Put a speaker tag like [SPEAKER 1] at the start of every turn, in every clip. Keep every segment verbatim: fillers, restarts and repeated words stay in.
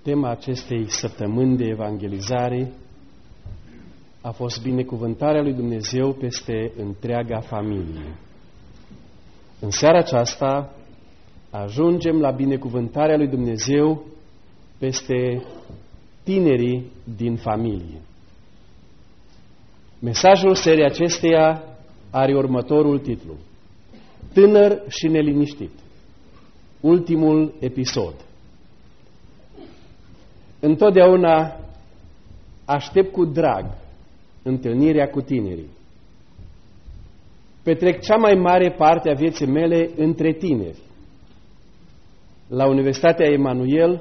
[SPEAKER 1] Tema acestei săptămâni de evangelizare a fost binecuvântarea lui Dumnezeu peste întreaga familie. În seara aceasta ajungem la binecuvântarea lui Dumnezeu peste tinerii din familie. Mesajul serii acesteia are următorul titlu: Tânăr și neliniștit. Ultimul episod. Întotdeauna aștept cu drag întâlnirea cu tinerii. Petrec cea mai mare parte a vieții mele între tineri. La Universitatea Emanuel,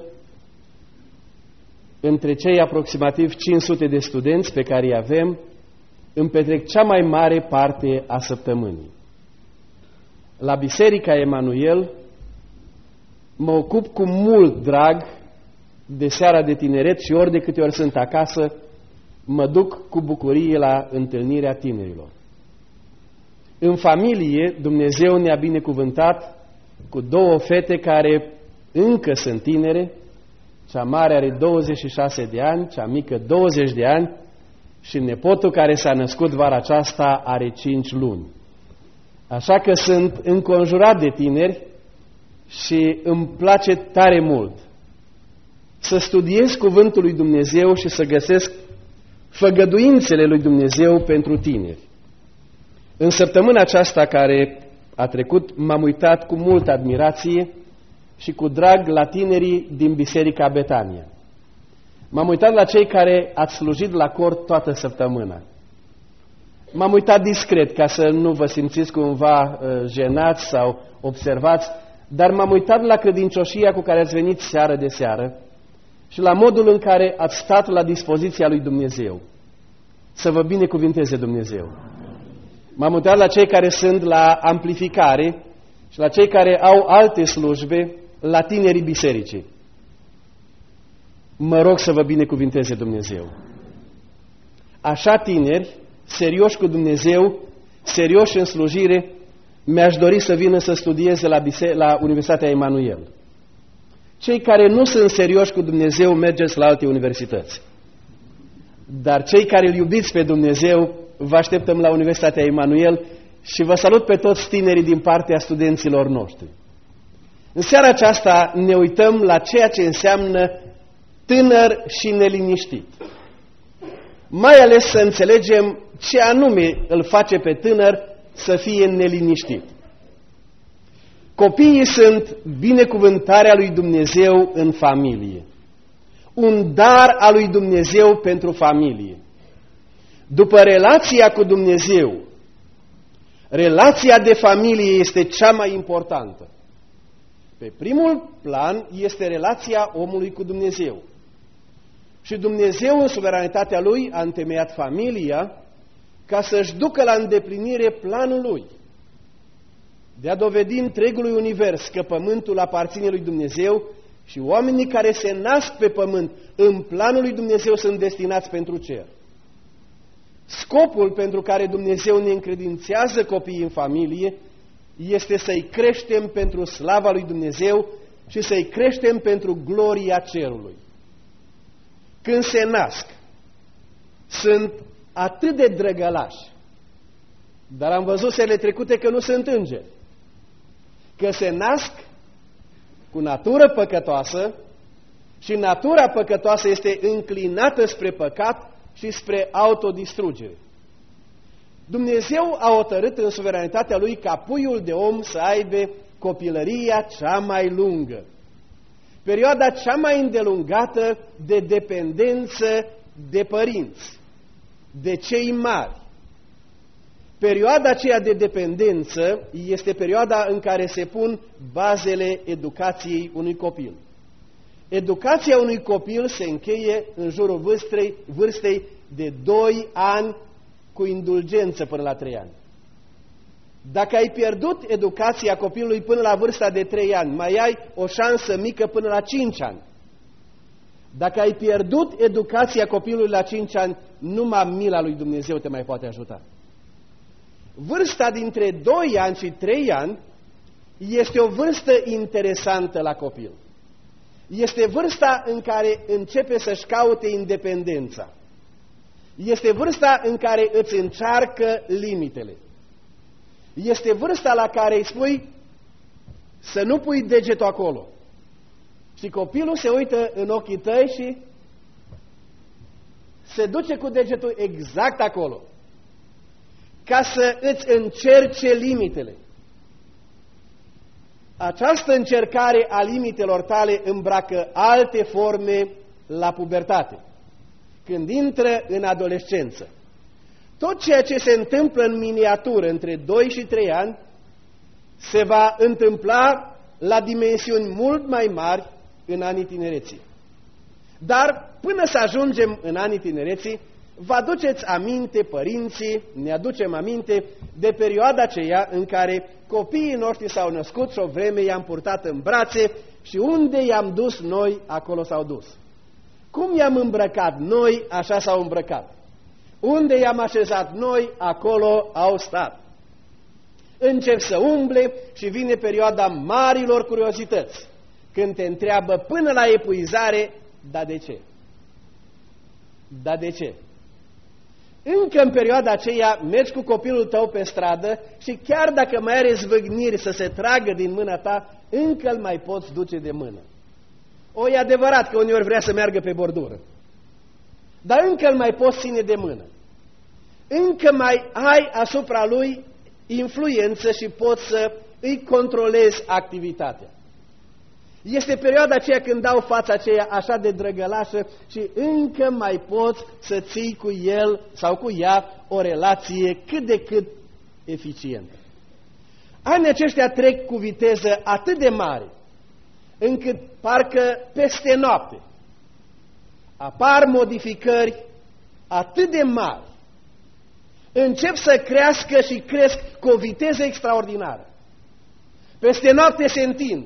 [SPEAKER 1] între cei aproximativ cinci sute de studenți pe care îi avem, îmi petrec cea mai mare parte a săptămânii. La Biserica Emanuel mă ocup cu mult drag de seara de tineret și ori de câte ori sunt acasă, mă duc cu bucurie la întâlnirea tinerilor. În familie, Dumnezeu ne-a binecuvântat cu două fete care încă sunt tinere. Cea mare are douăzeci și șase de ani, cea mică douăzeci de ani și nepotul care s-a născut vara aceasta are cinci luni. Așa că sunt înconjurat de tineri și îmi place tare mult să studiez cuvântul lui Dumnezeu și să găsesc făgăduințele lui Dumnezeu pentru tineri. În săptămâna aceasta care a trecut, m-am uitat cu multă admirație și cu drag la tinerii din Biserica Betania. M-am uitat la cei care ați slujit la cor toată săptămâna. M-am uitat discret ca să nu vă simțiți cumva uh, jenați sau observați, dar m-am uitat la credincioșia cu care ați venit seară de seară și la modul în care ați stat la dispoziția lui Dumnezeu. Să vă binecuvinteze Dumnezeu. M-am uitat la cei care sunt la amplificare și la cei care au alte slujbe, la tinerii bisericii. Mă rog să vă binecuvinteze Dumnezeu. Așa tineri, serioși cu Dumnezeu, serioși în slujire, mi-aș dori să vină să studieze la, la Universitatea Emanuel. Cei care nu sunt serioși cu Dumnezeu, mergeți la alte universități. Dar cei care îl iubiți pe Dumnezeu, vă așteptăm la Universitatea Emanuel și vă salut pe toți tinerii din partea studenților noștri. În seara aceasta ne uităm la ceea ce înseamnă tânăr și neliniștit. Mai ales să înțelegem ce anume îl face pe tânăr să fie neliniștit. Copiii sunt binecuvântarea lui Dumnezeu în familie. Un dar al lui Dumnezeu pentru familie. După relația cu Dumnezeu, relația de familie este cea mai importantă. Pe primul plan este relația omului cu Dumnezeu. Și Dumnezeu, în suveranitatea Lui, a întemeiat familia ca să-și ducă la îndeplinire planul Lui de a dovedi întregului univers că pământul aparține lui Dumnezeu și oamenii care se nasc pe pământ în planul lui Dumnezeu sunt destinați pentru cer. Scopul pentru care Dumnezeu ne încredințează copiii în familie este să-i creștem pentru slava lui Dumnezeu și să-i creștem pentru gloria cerului. Când se nasc, sunt atât de drăgălași, dar am văzut serile trecute că nu sunt îngeri, că se nasc cu natură păcătoasă și natura păcătoasă este înclinată spre păcat și spre autodistrugere. Dumnezeu a hotărât în suveranitatea Lui ca puiul de om să aibă copilăria cea mai lungă, perioada cea mai îndelungată de dependență de părinți, de cei mari. Perioada aceea de dependență este perioada în care se pun bazele educației unui copil. Educația unui copil se încheie în jurul vârstei, vârstei de doi ani cu indulgență până la trei ani. Dacă ai pierdut educația copilului până la vârsta de trei ani, mai ai o șansă mică până la cinci ani. Dacă ai pierdut educația copilului la cinci ani, numai mila lui Dumnezeu te mai poate ajuta. Vârsta dintre doi ani și trei ani este o vârstă interesantă la copil. Este vârsta în care începe să-și caute independența. Este vârsta în care îți încearcă limitele. Este vârsta la care îi spui să nu pui degetul acolo. Și copilul se uită în ochii tăi și se duce cu degetul exact acolo, ca să îți încerce limitele. Această încercare a limitelor tale îmbracă alte forme la pubertate, când intră în adolescență. Tot ceea ce se întâmplă în miniatură între doi și trei ani se va întâmpla la dimensiuni mult mai mari în anii tinereții. Dar până să ajungem în anii tinereții, vă aduceți aminte, părinții, ne aducem aminte de perioada aceea în care copiii noștri s-au născut și o vreme i-am purtat în brațe și unde i-am dus noi, acolo s-au dus. Cum i-am îmbrăcat noi, așa s-au îmbrăcat. Unde i-am așezat noi, acolo au stat. Încep să umble și vine perioada marilor curiozități, când te întreabă până la epuizare, dar de ce? Dar de ce? Încă în perioada aceea mergi cu copilul tău pe stradă și chiar dacă mai are zvâgniri să se tragă din mâna ta, încă îl mai poți duce de mână. O, e adevărat că uneori vrea să meargă pe bordură, dar încă îl mai poți ține de mână. Încă mai ai asupra lui influență și poți să îi controlezi activitatea. Este perioada aceea când dau fața aceea așa de drăgălașă și încă mai poți să ții cu el sau cu ea o relație cât de cât eficientă. Anii aceștia trec cu viteză atât de mare, încât parcă peste noapte apar modificări atât de mari, încep să crească și cresc cu o viteză extraordinară. Peste noapte se întind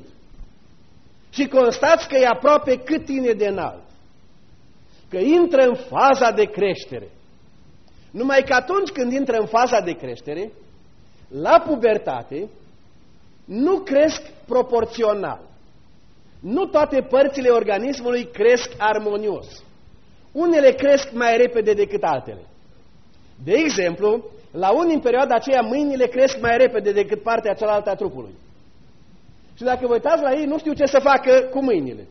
[SPEAKER 1] și constați că e aproape cât tine de înalt, că intră în faza de creștere. Numai că atunci când intră în faza de creștere, la pubertate, nu cresc proporțional. Nu toate părțile organismului cresc armonios. Unele cresc mai repede decât altele. De exemplu, la unii în perioada aceea mâinile cresc mai repede decât partea cealaltă a trupului. Și dacă vă uitați la ei, nu știu ce să facă cu mâinile.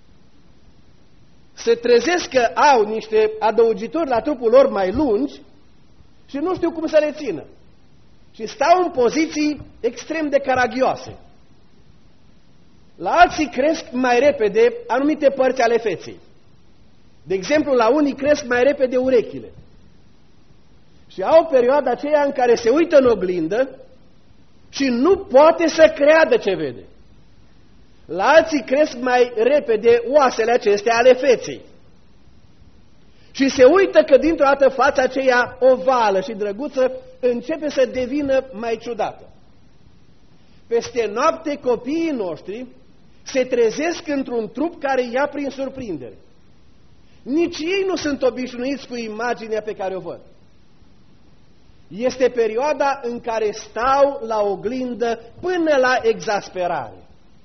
[SPEAKER 1] Se trezesc că au niște adăugituri la trupul lor mai lungi și nu știu cum să le țină. Și stau în poziții extrem de caragioase. La alții cresc mai repede anumite părți ale feței. De exemplu, la unii cresc mai repede urechile. Și au perioada aceea în care se uită în oglindă și nu poate să creadă ce vede. La alții cresc mai repede oasele acestea ale feței. Și se uită că dintr-o dată fața aceea ovală și drăguță începe să devină mai ciudată. Peste noapte copiii noștri se trezesc într-un trup care ia prin surprindere. Nici ei nu sunt obișnuiți cu imaginea pe care o văd. Este perioada în care stau la oglindă până la exasperare.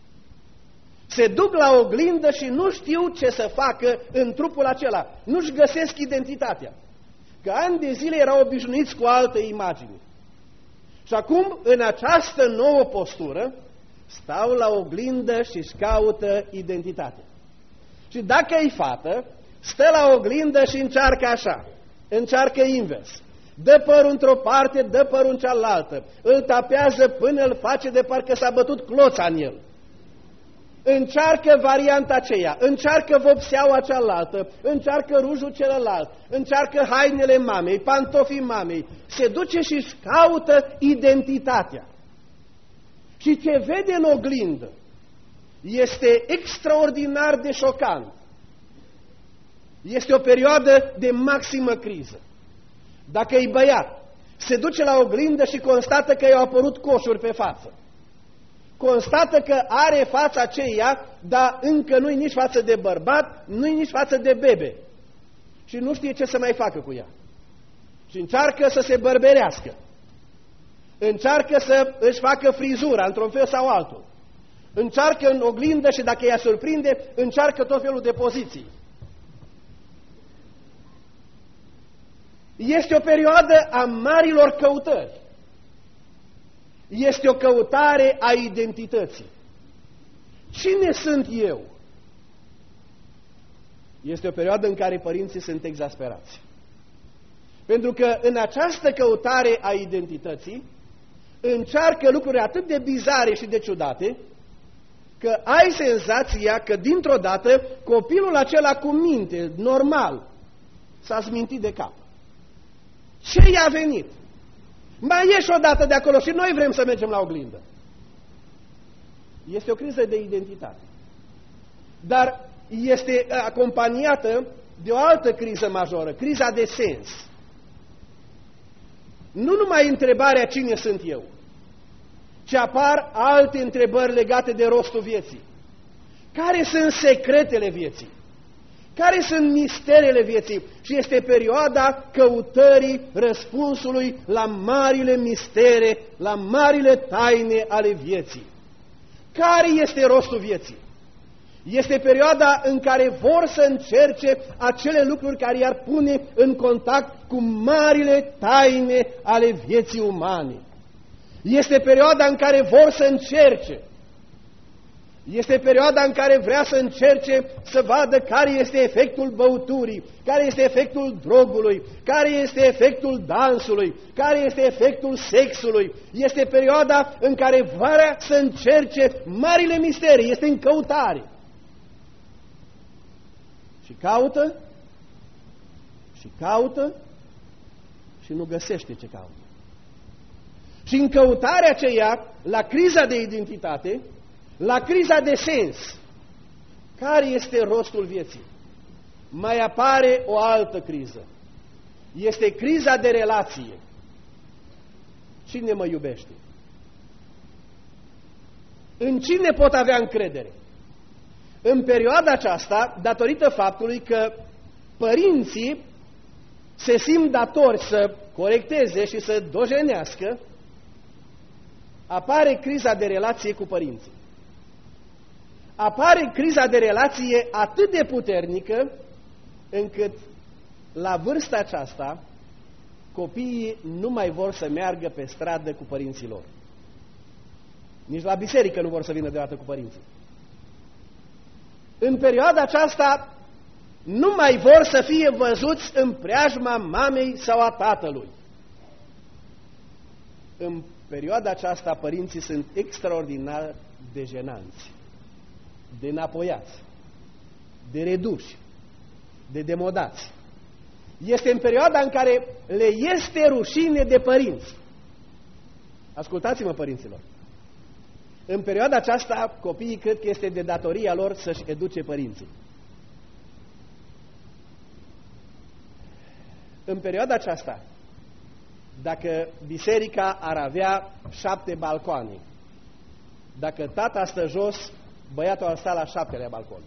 [SPEAKER 1] Se duc la oglindă și nu știu ce să facă în trupul acela. Nu-și găsesc identitatea. Că ani de zile erau obișnuiți cu altă imagine. Și acum, în această nouă postură, stau la oglindă și își caută identitatea. Și dacă e fată, stă la oglindă și încearcă așa, încearcă invers. Dă părul într-o parte, dă părul în cealaltă, îl tapează până îl face de parcă s-a bătut cloța în el. Încearcă varianta aceea, încearcă vopseaua cealaltă, încearcă rujul celălalt, încearcă hainele mamei, pantofii mamei, se duce și își caută identitatea. Și ce vede în oglindă este extraordinar de șocant. Este o perioadă de maximă criză. Dacă e băiat, se duce la oglindă și constată că i-au apărut coșuri pe față. Constată că are fața aceea, dar încă nu-i nici față de bărbat, nu-i nici față de bebe. Și nu știe ce să mai facă cu ea. Și încearcă să se bărberească. Încearcă să își facă frizura într-un fel sau altul. încearcă în oglindă și dacă ea surprinde, încearcă tot felul de poziții. Este o perioadă a marilor căutări. Este o căutare a identității. Cine sunt eu? Este o perioadă în care părinții sunt exasperați. Pentru că în această căutare a identității încearcă lucruri atât de bizare și de ciudate, că ai senzația că dintr-o dată copilul acela cu minte, normal, s-a smintit de cap. Ce i-a venit? Mai ieși odată de acolo și noi vrem să mergem la oglindă. Este o criză de identitate. Dar este acompaniată de o altă criză majoră, criza de sens. Nu numai întrebarea cine sunt eu, ci apar alte întrebări legate de rostul vieții. Care sunt secretele vieții? Care sunt misterele vieții? Și este perioada căutării răspunsului la marile mistere, la marile taine ale vieții. Care este rostul vieții? Este perioada în care vor să încerce acele lucruri care i-ar pune în contact cu marile taine ale vieții umane. Este perioada în care vor să încerce. Este perioada în care vrea să încerce să vadă care este efectul băuturii, care este efectul drogului, care este efectul dansului, care este efectul sexului. Este perioada în care vrea să încerce marile misterii, este în căutare. Și caută, și caută, și nu găsește ce caută. Și în căutarea aceea, la criza de identitate, la criza de sens, care este rostul vieții? Mai apare o altă criză. Este criza de relație. Cine mă iubește? În cine pot avea încredere? În perioada aceasta, datorită faptului că părinții se simt datori să corecteze și să dojenească, apare criza de relație cu părinții. Apare criza de relație atât de puternică încât la vârsta aceasta copiii nu mai vor să meargă pe stradă cu părinții lor. Nici la biserică nu vor să vină deodată cu părinții. În perioada aceasta nu mai vor să fie văzuți în preajma mamei sau a tatălui. În perioada aceasta părinții sunt extraordinar de jenanți, de înapoiați, de reduși, de demodați. Este în perioada în care le este rușine de părinți. Ascultați-mă, părinților. În perioada aceasta, copiii cred că este de datoria lor să-și educe părinții. În perioada aceasta, dacă biserica ar avea șapte balcoane, dacă tata stă jos, băiatul ar sta la șaptelea balcon.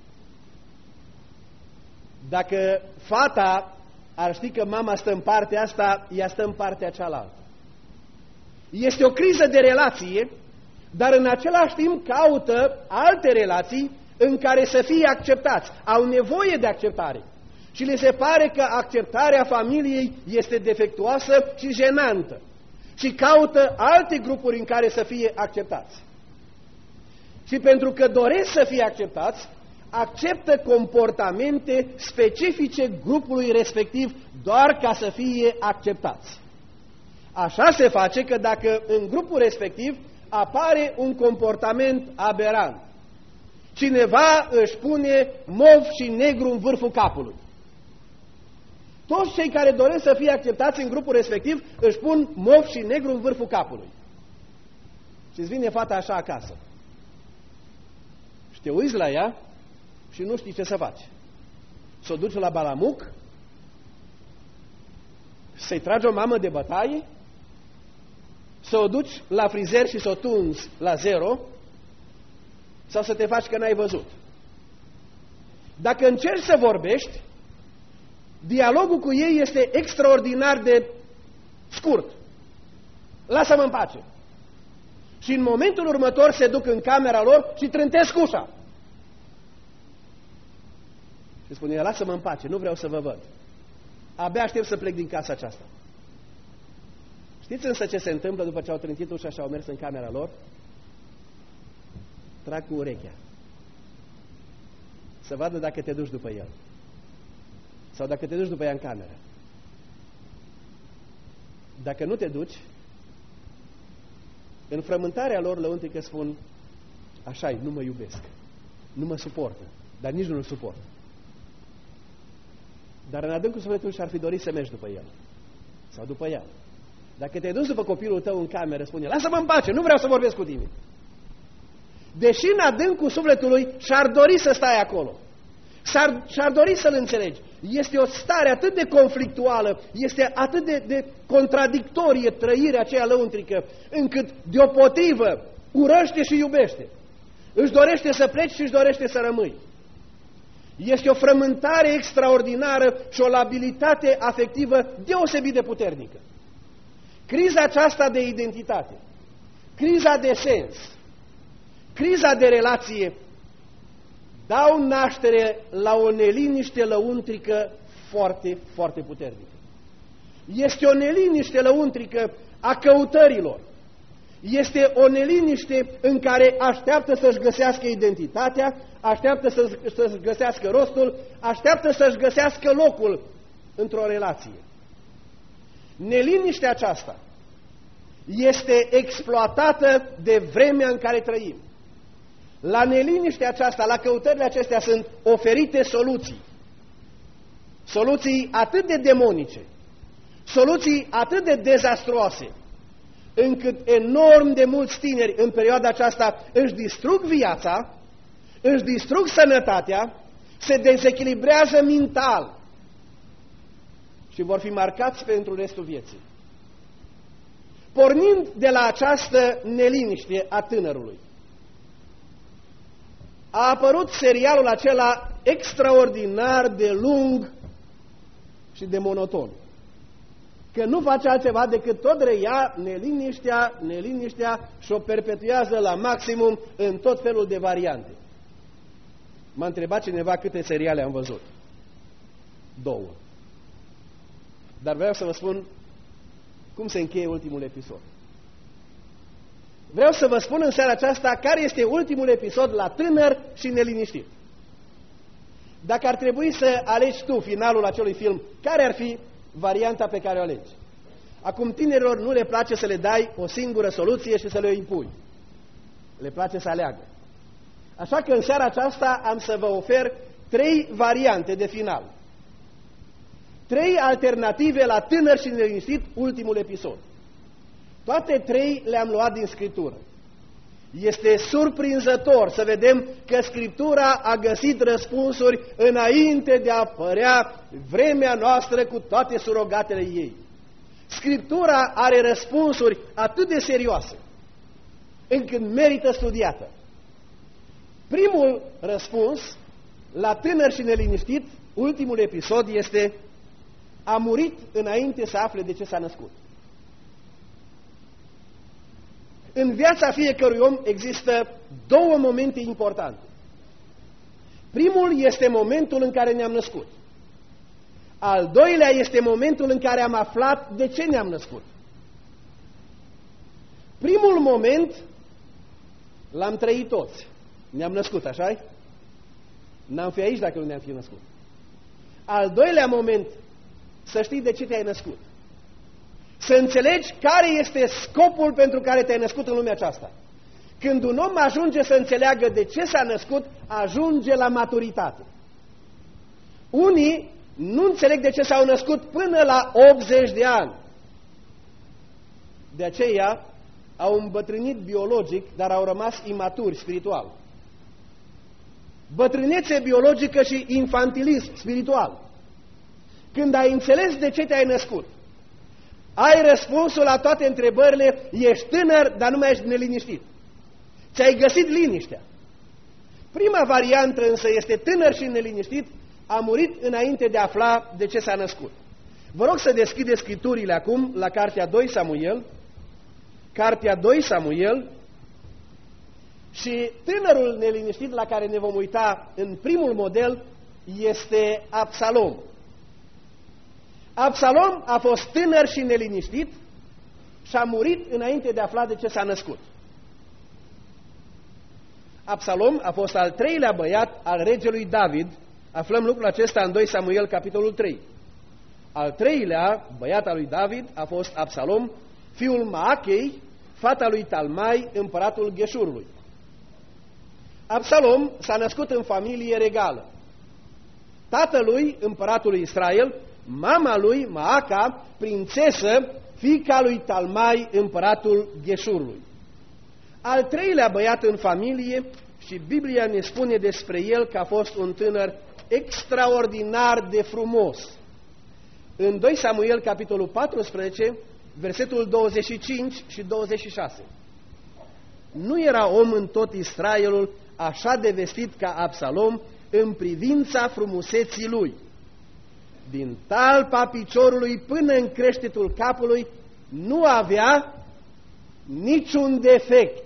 [SPEAKER 1] Dacă fata ar ști că mama stă în partea asta, ea stă în partea cealaltă. Este o criză de relație, dar în același timp caută alte relații în care să fie acceptați. Au nevoie de acceptare. Și le se pare că acceptarea familiei este defectuoasă și jenantă. Și caută alte grupuri în care să fie acceptați. Și pentru că doresc să fie acceptați, acceptă comportamente specifice grupului respectiv doar ca să fie acceptați. Așa se face că dacă în grupul respectiv apare un comportament aberant, cineva își pune mov și negru în vârful capului. Toți cei care doresc să fie acceptați în grupul respectiv își pun mov și negru în vârful capului. Și îți vine fata așa acasă. Și te uiți la ea și nu știi ce să faci. Să o duci la balamuc? Să-i tragi o mamă de bătaie? Să o duci la frizer și să o tunzi la zero? Sau să te faci că n-ai văzut? Dacă încerci să vorbești, dialogul cu ei este extraordinar de scurt. Lasă-mă în pace. Și în momentul următor se duc în camera lor și trântesc ușa. Și spune, lasă-mă în pace, nu vreau să vă văd. Abia aștept să plec din casa aceasta. Știți însă ce se întâmplă după ce au trântit ușa și au mers în camera lor? Trag cu urechea. Să vadă dacă te duci după el. Sau dacă te duci după ea în cameră. Dacă nu te duci, în frământarea lor lăuntrică spun, așa-i, nu mă iubesc, nu mă suportă, dar nici nu-l suportă. Dar în adâncul sufletului și-ar fi dorit să mergi după el. Sau după ea. Dacă te-ai dus după copilul tău în cameră, spune, lasă-mă în pace, nu vreau să vorbesc cu tine. Deși în adâncul sufletului și-ar dori să stai acolo. Și-ar dori să-l înțelegi. Este o stare atât de conflictuală, este atât de, de contradictorie trăirea aceea lăuntrică, încât deopotrivă urăște și iubește. Își dorește să pleci și își dorește să rămâi. Este o frământare extraordinară și o labilitate afectivă deosebit de puternică. Criza aceasta de identitate, criza de sens, criza de relație dau naștere la o neliniște lăuntrică foarte, foarte puternică. Este o neliniște lăuntrică a căutărilor. Este o neliniște în care așteaptă să-și găsească identitatea, așteaptă să-și găsească rostul, așteaptă să-și găsească locul într-o relație. Neliniștea aceasta este exploatată de vremea în care trăim. La neliniștea aceasta, la căutările acestea sunt oferite soluții. Soluții atât de demonice, soluții atât de dezastruoase, încât enorm de mulți tineri în perioada aceasta își distrug viața, își distrug sănătatea, se dezechilibrează mental și vor fi marcați pentru restul vieții. Pornind de la această neliniște a tânărului, a apărut serialul acela extraordinar de lung și de monoton. Că nu face altceva decât tot reia neliniștea, neliniștea și o perpetuează la maximum în tot felul de variante. M-a întrebat cineva câte seriale am văzut. Două. Dar vreau să vă spun cum se încheie ultimul episod. Vreau să vă spun în seara aceasta care este ultimul episod la tânăr și neliniștit. Dacă ar trebui să alegi tu finalul acelui film, care ar fi varianta pe care o alegi? Acum tinerilor nu le place să le dai o singură soluție și să le impui. Le place să aleagă. Așa că în seara aceasta am să vă ofer trei variante de final. Trei alternative la tânăr și neliniștit, ultimul episod. Toate trei le-am luat din Scriptură. Este surprinzător să vedem că Scriptura a găsit răspunsuri înainte de a apărea vremea noastră cu toate surogatele ei. Scriptura are răspunsuri atât de serioase, încât merită studiată. Primul răspuns la tânăr și neliniștit, ultimul episod, este: a murit înainte să afle de ce s-a născut. În viața fiecărui om există două momente importante. Primul este momentul în care ne-am născut. Al doilea este momentul în care am aflat de ce ne-am născut. Primul moment l-am trăit toți. Ne-am născut, așa-i? N-am fi aici dacă nu ne-am fi născut. Al doilea moment, să știi de ce te-ai născut. Să înțelegi care este scopul pentru care te-ai născut în lumea aceasta. Când un om ajunge să înțeleagă de ce s-a născut, ajunge la maturitate. Unii nu înțeleg de ce s-au născut până la optzeci de ani. De aceea au îmbătrânit biologic, dar au rămas imaturi spiritual. Bătrânețe biologică și infantilism spiritual. Când ai înțeles de ce te-ai născut, ai răspunsul la toate întrebările, ești tânăr, dar nu mai ești neliniștit. Ți-ai găsit liniștea. Prima variantă însă este tânăr și neliniștit, a murit înainte de a afla de ce s-a născut. Vă rog să deschideți Scripturile acum la cartea doi Samuel, cartea doi Samuel, Și tânărul neliniștit la care ne vom uita în primul model este Absalom. Absalom a fost tânăr și neliniștit și a murit înainte de a afla de ce s-a născut. Absalom a fost al treilea băiat al regelui David. Aflăm lucrul acesta în doi Samuel, capitolul trei. Al treilea băiat al lui David a fost Absalom, fiul Maachei, fata lui Talmai, împăratul Gheșurului. Absalom s-a născut în familie regală. Tatălui, împăratul lui Israel, mama lui, Maaca, prințesă, fiica lui Talmai, împăratul Gheșurului. Al treilea băiat în familie, și Biblia ne spune despre el că a fost un tânăr extraordinar de frumos. În doi Samuel, capitolul paisprezece, versetul douăzeci și cinci și douăzeci și șase. Nu era om în tot Israelul așa de vestit ca Absalom în privința frumuseții lui. Din talpa piciorului până în creștetul capului nu avea niciun defect.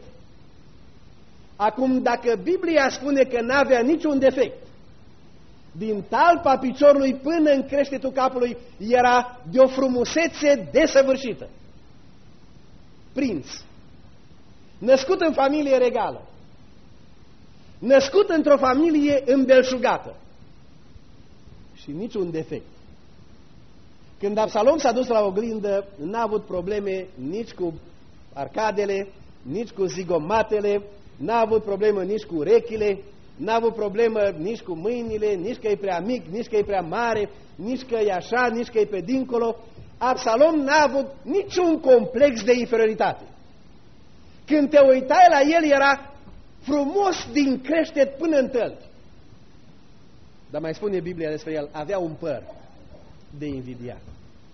[SPEAKER 1] Acum, dacă Biblia spune că n-avea niciun defect, din talpa piciorului până în creștetul capului era de o frumusețe desăvârșită. Prinț, născut în familie regală, născut într-o familie îmbelșugată și niciun defect. Când Absalom s-a dus la oglindă, n-a avut probleme nici cu arcadele, nici cu zigomatele, n-a avut problemă nici cu urechile, n-a avut problemă nici cu mâinile, nici că e prea mic, nici că e prea mare, nici că e așa, nici că e pe dincolo. Absalom n-a avut niciun complex de inferioritate. Când te uitai la el, era frumos din creștet până în tălpi. Dar mai spune Biblia despre el, avea un păr de invidiat.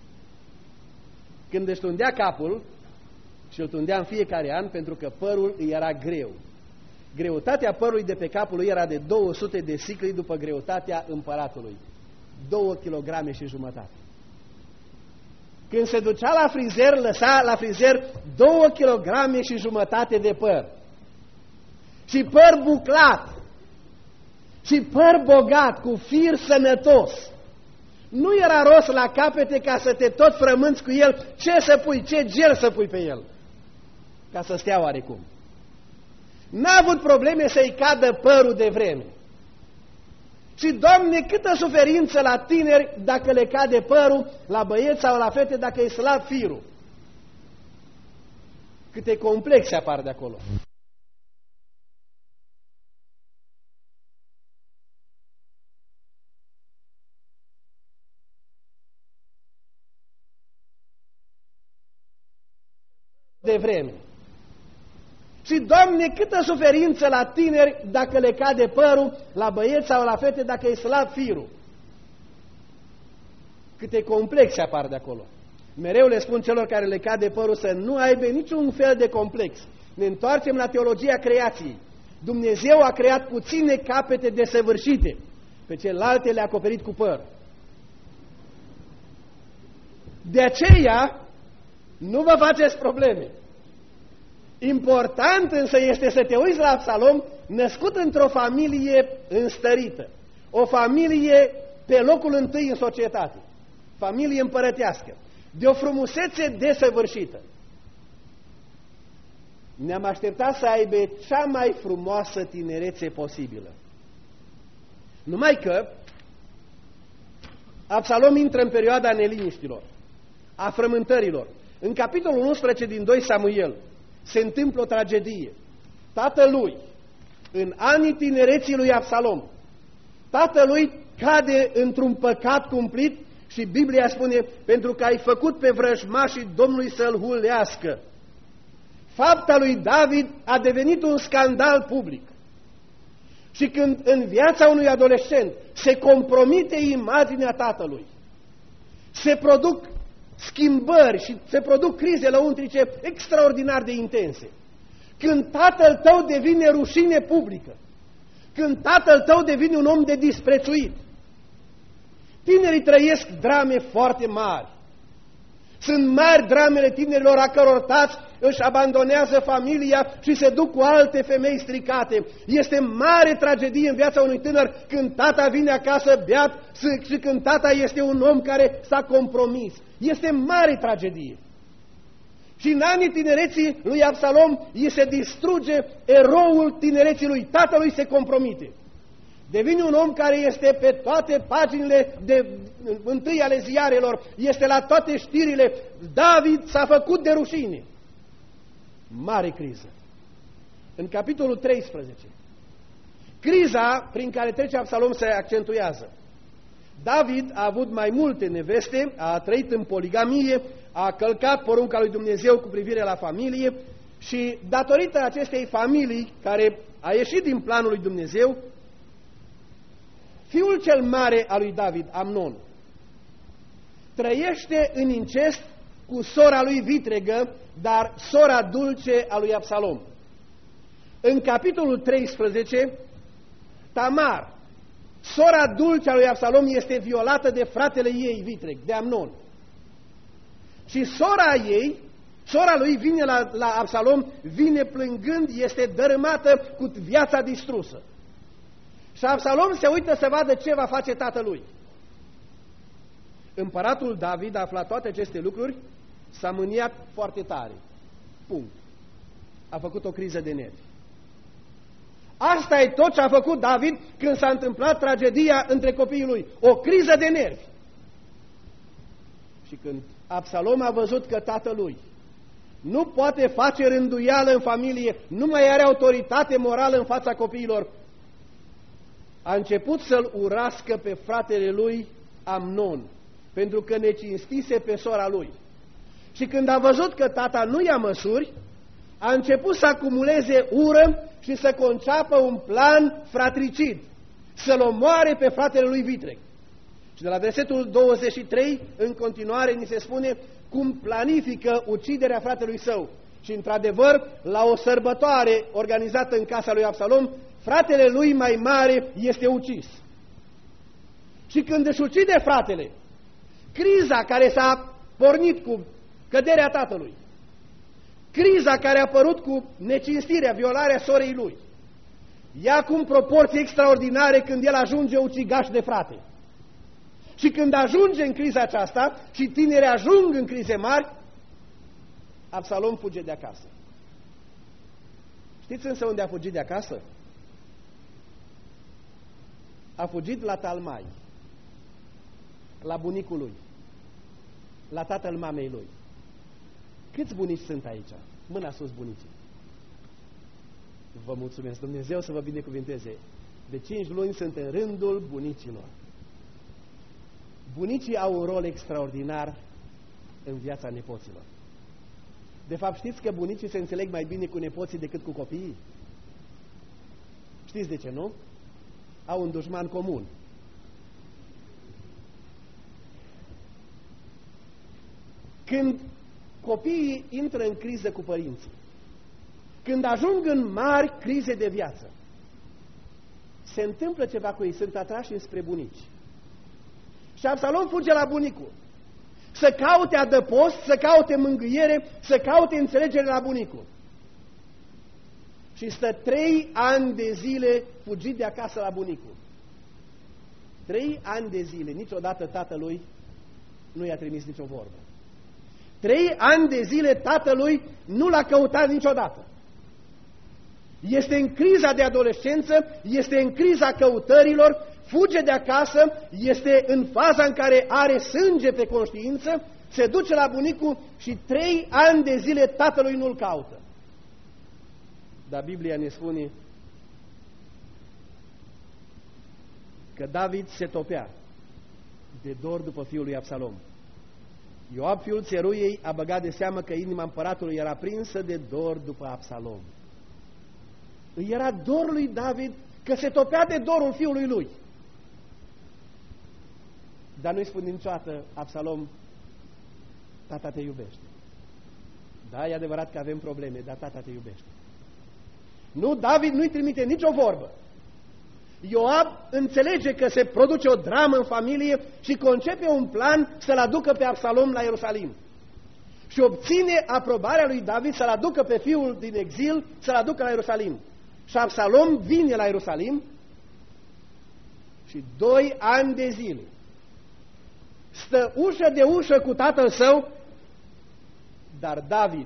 [SPEAKER 1] Când își tundea capul, și îl tundea în fiecare an pentru că părul îi era greu. Greutatea părului de pe capul lui era de două sute de sicli după greutatea împăratului. Două kilograme și jumătate. Când se ducea la frizer, lăsa la frizer două kilograme și jumătate de păr. Și păr buclat. Și păr bogat, cu fir sănătos. Nu era rost la capete ca să te tot frămânți cu el. Ce să pui, ce gel să pui pe el? Ca să stea oarecum. N-a avut probleme să-i cadă părul de vreme. Și, Doamne, câtă suferință la tineri dacă le cade părul, la băieți sau la fete dacă e slab firul. Câte complexe apar de acolo. De vreme. Și, Doamne, câtă suferință la tineri dacă le cade părul, la băieți sau la fete dacă e slab firul. Câte complexe apar de acolo. Mereu le spun celor care le cade părul să nu aibă niciun fel de complex. Ne întoarcem la teologia creației. Dumnezeu a creat puține capete desăvârșite, pe celelalte le-a acoperit cu păr. De aceea, nu vă faceți probleme. Important însă este să te uiți la Absalom, născut într-o familie înstărită, o familie pe locul întâi în societate, familie împărătească, de o frumusețe desăvârșită. Ne-am așteptat să aibă cea mai frumoasă tinerețe posibilă. Numai că Absalom intră în perioada neliniștilor, a frământărilor. În capitolul unsprezece din doi Samuel se întâmplă o tragedie. Tatălui, în anii tinereții lui Absalom, tatălui cade într-un păcat cumplit și Biblia spune, pentru că ai făcut pe vrăjmașii Domnului să-l hulească. Fapta lui David a devenit un scandal public. Și când în viața unui adolescent se compromite imaginea tatălui, se produc schimbări și se produc crize lăuntrice extraordinar de intense. Când tatăl tău devine rușine publică, când tatăl tău devine un om de disprețuit, tinerii trăiesc drame foarte mari. Sunt mari dramele tinerilor a căror tați își abandonează familia și se duc cu alte femei stricate. Este mare tragedie în viața unui tânăr când tata vine acasă beat și când tata este un om care s-a compromis. Este mare tragedie. Și în anii tinereții lui Absalom îi se distruge eroul tinereții lui. Tatălui se compromite. Devine un om care este pe toate paginile de întâi ale ziarelor, este la toate știrile. David s-a făcut de rușine. Mare criză. În capitolul treisprezece, criza prin care trece Absalom se accentuează. David a avut mai multe neveste, a trăit în poligamie, a călcat porunca lui Dumnezeu cu privire la familie și datorită acestei familii care a ieșit din planul lui Dumnezeu, fiul cel mare al lui David, Amnon, trăiește în incest cu sora lui vitregă, dar sora dulce a lui Absalom. În capitolul treisprezece, Tamar, sora dulce a lui Absalom, este violată de fratele ei vitreg, de Amnon. Și sora ei, sora lui vine la, la Absalom, vine plângând, este dărâmată cu viața distrusă. Și Absalom se uită să vadă ce va face tatălui. Împăratul David a aflat toate aceste lucruri, s-a mâniat foarte tare. Punct. A făcut o criză de nervi. Asta e tot ce a făcut David când s-a întâmplat tragedia între copiii lui. O criză de nervi. Și când Absalom a văzut că tatălui nu poate face rânduială în familie, nu mai are autoritate morală în fața copiilor, a început să-l urască pe fratele lui Amnon, pentru că necinstise pe sora lui. Și când a văzut că tata nu ia măsuri, a început să acumuleze ură și să conceapă un plan fratricid, să-l omoare pe fratele lui vitreg. Și de la versetul douăzeci și trei, în continuare, ni se spune cum planifică uciderea fratelui său. Și într-adevăr, la o sărbătoare organizată în casa lui Absalom, fratele lui mai mare este ucis. Și când își ucide fratele, criza care s-a pornit cu căderea tatălui, criza care a apărut cu necinstirea, violarea sorei lui, ia acum proporții extraordinare când el ajunge ucigaș de frate. Și când ajunge în criza aceasta și tinerii ajung în crize mari, Absalom fuge de acasă. Știți însă unde a fugit de acasă? A fugit la Talmai, la bunicul lui, la tatăl mamei lui. Câți bunici sunt aici? Mâna sus, bunicii. Vă mulțumesc, Dumnezeu să vă binecuvinteze. De cinci luni sunt în rândul bunicilor. Bunicii au un rol extraordinar în viața nepoților. De fapt, știți că bunicii se înțeleg mai bine cu nepoții decât cu copiii? Știți de ce, nu? Au un dușman comun. Când copiii intră în criză cu părinții, când ajung în mari crize de viață, se întâmplă ceva cu ei, sunt atrași înspre bunici. Și Absalom fuge la bunicul, să caute adăpost, să caute mângâiere, să caute înțelegere la bunicul. Și stă trei ani de zile fugit de acasă la bunicul. Trei ani de zile, niciodată tatălui nu i-a trimis nicio vorbă. Trei ani de zile tatălui nu l-a căutat niciodată. Este în criza de adolescență, este în criza căutărilor, fuge de acasă, este în faza în care are sânge pe conștiință, se duce la bunicul și trei ani de zile tatălui nu-l caută. Dar Biblia ne spune că David se topea de dor după fiul lui Absalom. Ioab, fiul țeruiei, a băgat de seamă că inima împăratului era prinsă de dor după Absalom. Îi era dor lui David că se topea de dorul fiului lui. Dar nu-i spune niciodată Absalom, tata te iubește. Da, e adevărat că avem probleme, dar tata te iubește. Nu, David nu-i trimite nicio vorbă. Ioab înțelege că se produce o dramă în familie și concepe un plan să-l aducă pe Absalom la Ierusalim. și obține aprobarea lui David să-l aducă pe fiul din exil, să-l aducă la Ierusalim. Și Absalom vine la Ierusalim și doi ani de zile stă ușă de ușă cu tatăl său, dar David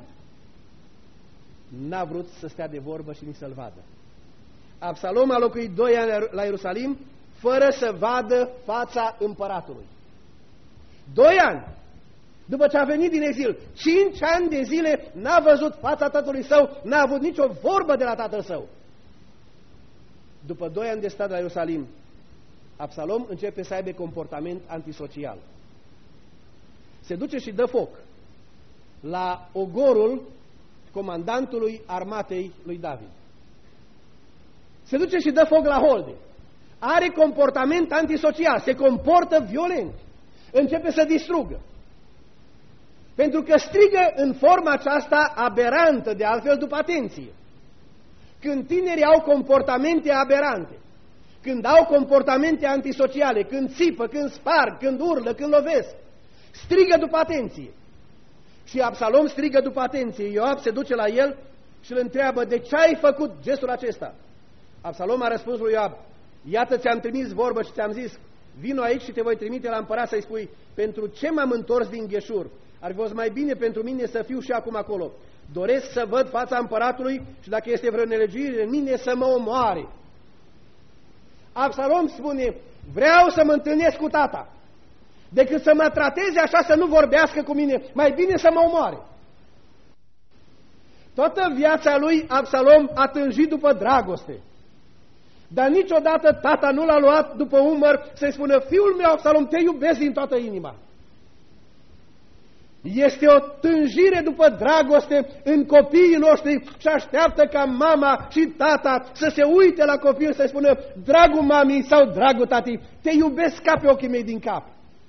[SPEAKER 1] n-a vrut să stea de vorbă și nici să-l vadă. Absalom a locuit doi ani la Ierusalim fără să vadă fața împăratului. Doi ani! După ce a venit din exil, cinci ani de zile n-a văzut fața tatălui său, n-a avut nicio vorbă de la tatăl său. După doi ani de stat la Ierusalim, Absalom începe să aibă comportament antisocial. Se duce și dă foc la ogorul comandantului armatei lui David. Se duce și dă foc la holde. Are comportament antisocial, se comportă violent. Începe să distrugă. Pentru că strigă în forma aceasta aberantă, de altfel după atenție. Când tinerii au comportamente aberante, când au comportamente antisociale, când țipă, când sparg, când urlă, când lovesc, strigă după atenție. Și Absalom strigă după atenție. Ioab se duce la el și îl întreabă: de ce ai făcut gestul acesta? Absalom a răspuns lui Ioab: iată, ți-am trimis vorbă și ți-am zis, vino aici și te voi trimite la împărat să-i spui, pentru ce m-am întors din Gheșur? Ar fi fost mai bine pentru mine să fiu și acum acolo. Doresc să văd fața împăratului și dacă este vreo nelegiuire în mine să mă omoare. Absalom spune: vreau să mă întâlnesc cu tata. Decât să mă trateze așa, să nu vorbească cu mine, mai bine să mă omoare. Toată viața lui Absalom a tânjit după dragoste. Dar niciodată tata nu l-a luat după umăr să-i spună: fiul meu Absalom, te iubesc din toată inima. Este o tânjire după dragoste în copiii noștri și așteaptă ca mama și tata să se uite la copil să-i spună: dragul mami sau dragul tati, te iubesc ca pe ochii mei din cap.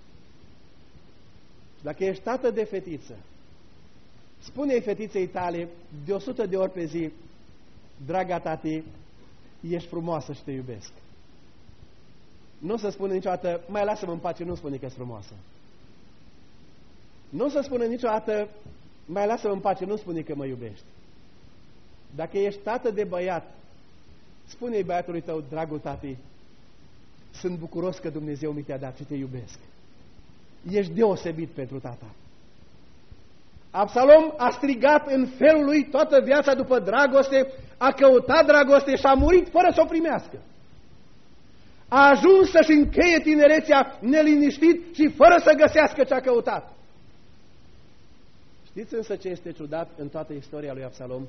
[SPEAKER 1] Dacă ești tată de fetiță, spune-i fetiței tale de o sută de ori pe zi: draga tati, ești frumoasă și te iubesc. Nu o să spună niciodată: mai lasă-mă în pace, nu spune că ești frumoasă. Nu o să spună niciodată: mai lasă-mă în pace, nu spune că mă iubești. Dacă ești tată de băiat, spune-i băiatului tău: dragul tati, sunt bucuros că Dumnezeu mi te-a dat și te iubesc. Ești deosebit pentru tata. Absalom a strigat în felul lui toată viața după dragoste, a căutat dragoste și a murit fără să o primească. A ajuns să-și încheie tinerețea neliniștit și fără să găsească ce a căutat. Știți însă ce este ciudat în toată istoria lui Absalom?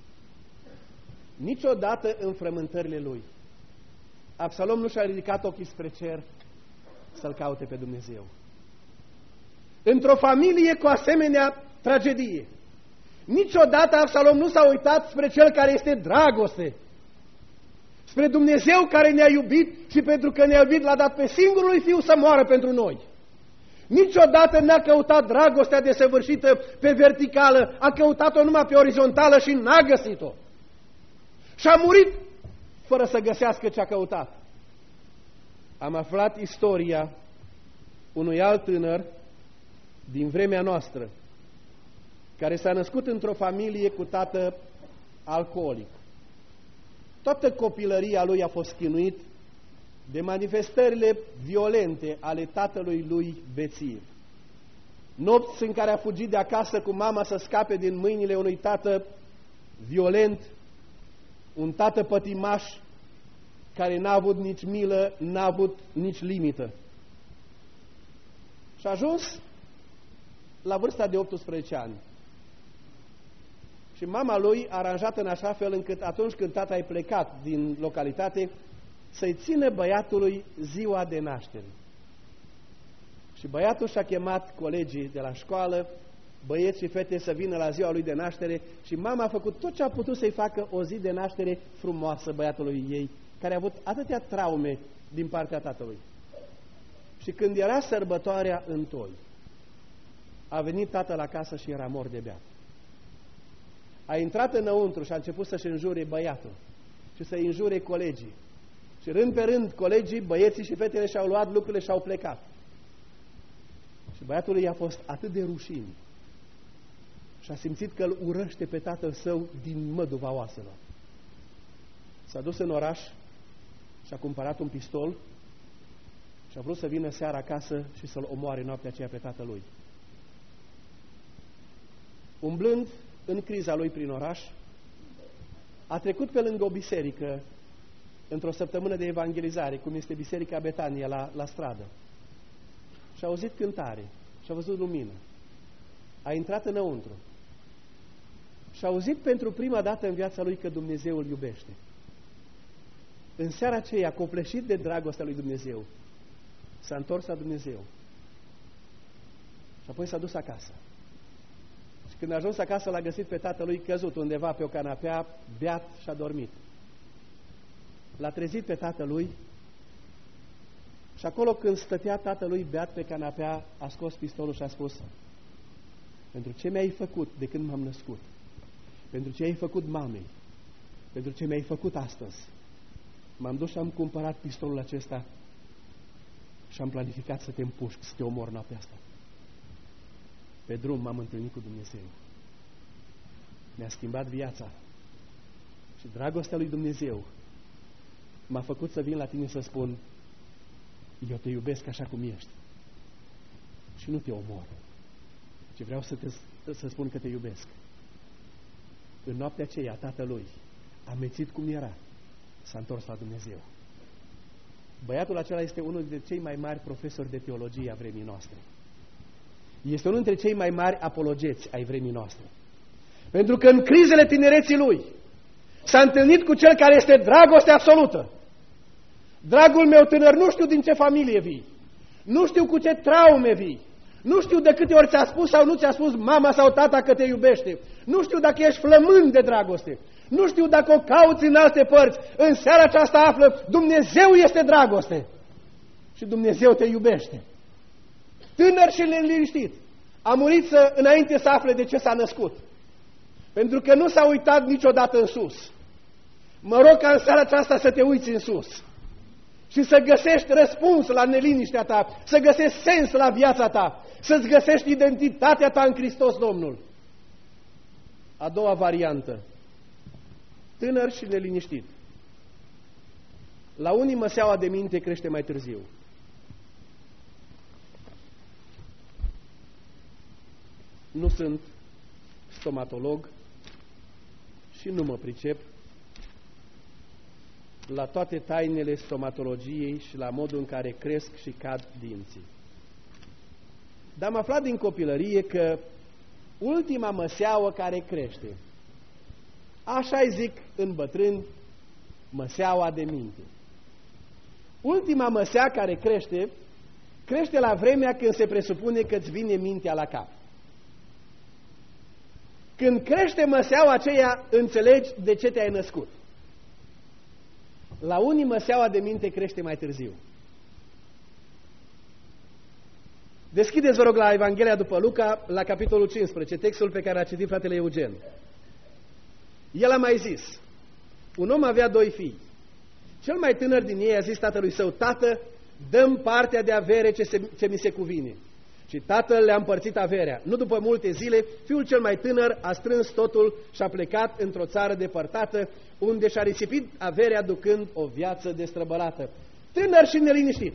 [SPEAKER 1] Niciodată în frământările lui Absalom nu și-a ridicat ochii spre cer să-L caute pe Dumnezeu. Într-o familie cu asemenea tragedie, niciodată Absalom nu s-a uitat spre Cel care este dragoste, spre Dumnezeu care ne-a iubit și pentru că ne-a iubit l-a dat pe singurul lui Fiu să moară pentru noi. Niciodată n-a căutat dragostea desăvârșită pe verticală, a căutat-o numai pe orizontală și n-a găsit-o. Și a murit fără să găsească ce a căutat. Am aflat istoria unui alt tânăr din vremea noastră, care s-a născut într-o familie cu tată alcoolic. Toată copilăria lui a fost chinuit de manifestările violente ale tatălui lui bețiv. Nopți în care a fugit de acasă cu mama să scape din mâinile unui tată violent, un tată pătimaș care n-a avut nici milă, n-a avut nici limită. Și a ajuns la vârsta de optsprezece ani. Și mama lui a aranjat în așa fel încât atunci când tata a plecat din localitate, să-i țină băiatului ziua de naștere. Și băiatul și-a chemat colegii de la școală, băieți și fete, să vină la ziua lui de naștere și mama a făcut tot ce a putut să-i facă o zi de naștere frumoasă băiatului ei, care a avut atâtea traume din partea tatălui. Și când era sărbătoarea întoi, a venit tatăl acasă și era mort de beat. A intrat înăuntru și a început să-și înjure băiatul și să-i înjure colegii. Și rând pe rând, colegii, băieții și fetele și-au luat lucrurile și au plecat. Și băiatul i-a fost atât de rușine și a simțit că îl urăște pe tatăl său din măduva oaselor. S-a dus în oraș și a cumpărat un pistol și a vrut să vină seara acasă și să-l omoare noaptea aceea pe tatălui. Umblând în criza lui prin oraș, a trecut pe lângă o biserică într-o săptămână de evangelizare, cum este Biserica Betania la, la stradă. Și a auzit cântare și a văzut lumină. A intrat înăuntru și a auzit pentru prima dată în viața lui că Dumnezeu îl iubește. În seara aceea, copleșit de dragostea lui Dumnezeu, s-a întors la Dumnezeu și apoi s-a dus acasă. Și când a ajuns acasă, l-a găsit pe tatălui căzut undeva pe o canapea, beat și a dormit. L-a trezit pe tatălui și acolo când stătea tatălui beat pe canapea, a scos pistolul și a spus: pentru ce mi-ai făcut de când m-am născut, pentru ce ai făcut mamei, pentru ce mi-ai făcut astăzi, m-am dus și am cumpărat pistolul acesta și am planificat să te împușc, să te omor noaptea asta. Pe drum m-am întâlnit cu Dumnezeu. Mi-a schimbat viața și dragostea lui Dumnezeu m-a făcut să vin la tine să spun: eu te iubesc așa cum ești și nu te omor, ci vreau să, te, să spun că te iubesc. În noaptea aceea, tatălui, amețit cum era, s-a întors la Dumnezeu. Băiatul acela este unul dintre cei mai mari profesori de teologie a vremii noastre. Este unul dintre cei mai mari apologeți ai vremii noastre. Pentru că în crizele tinereții lui s-a întâlnit cu cel care este dragoste absolută. Dragul meu tânăr, nu știu din ce familie vii, nu știu cu ce traume vii, nu știu de câte ori ți-a spus sau nu ți-a spus mama sau tata că te iubește, nu știu dacă ești flămând de dragoste, nu știu dacă o cauți în alte părți. În seara aceasta află: Dumnezeu este dragoste și Dumnezeu te iubește. Tânăr și neliniștit, a murit să, înainte să afle de ce s-a născut, pentru că nu s-a uitat niciodată în sus. Mă rog ca în seara aceasta să te uiți în sus și să găsești răspuns la neliniștea ta, să găsești sens la viața ta, să-ți găsești identitatea ta în Hristos Domnul. A doua variantă: tânăr și neliniștit. La unii măseaua de minte crește mai târziu. Nu sunt stomatolog și nu mă pricep la toate tainele stomatologiei și la modul în care cresc și cad dinții. Dar am aflat din copilărie că ultima măseauă care crește, așa-i zic în bătrâni, măseaua de minte. Ultima măsea care crește, crește la vremea când se presupune că îți vine mintea la cap. Când crește măseaua aceea, înțelegi de ce te-ai născut. La unii măseaua de minte crește mai târziu. Deschideți, vă rog, la Evanghelia după Luca, la capitolul cincisprezece, textul pe care a citit fratele Eugen. El a mai zis: un om avea doi fii. Cel mai tânăr din ei a zis tatălui său: tată, dă-mi partea de avere ce, se, ce mi se cuvine. Și tatăl le-a împărțit averea. Nu după multe zile, fiul cel mai tânăr a strâns totul și a plecat într-o țară depărtată, unde și-a risipit averea ducând o viață destrăbălată. Tânăr și neliniștit.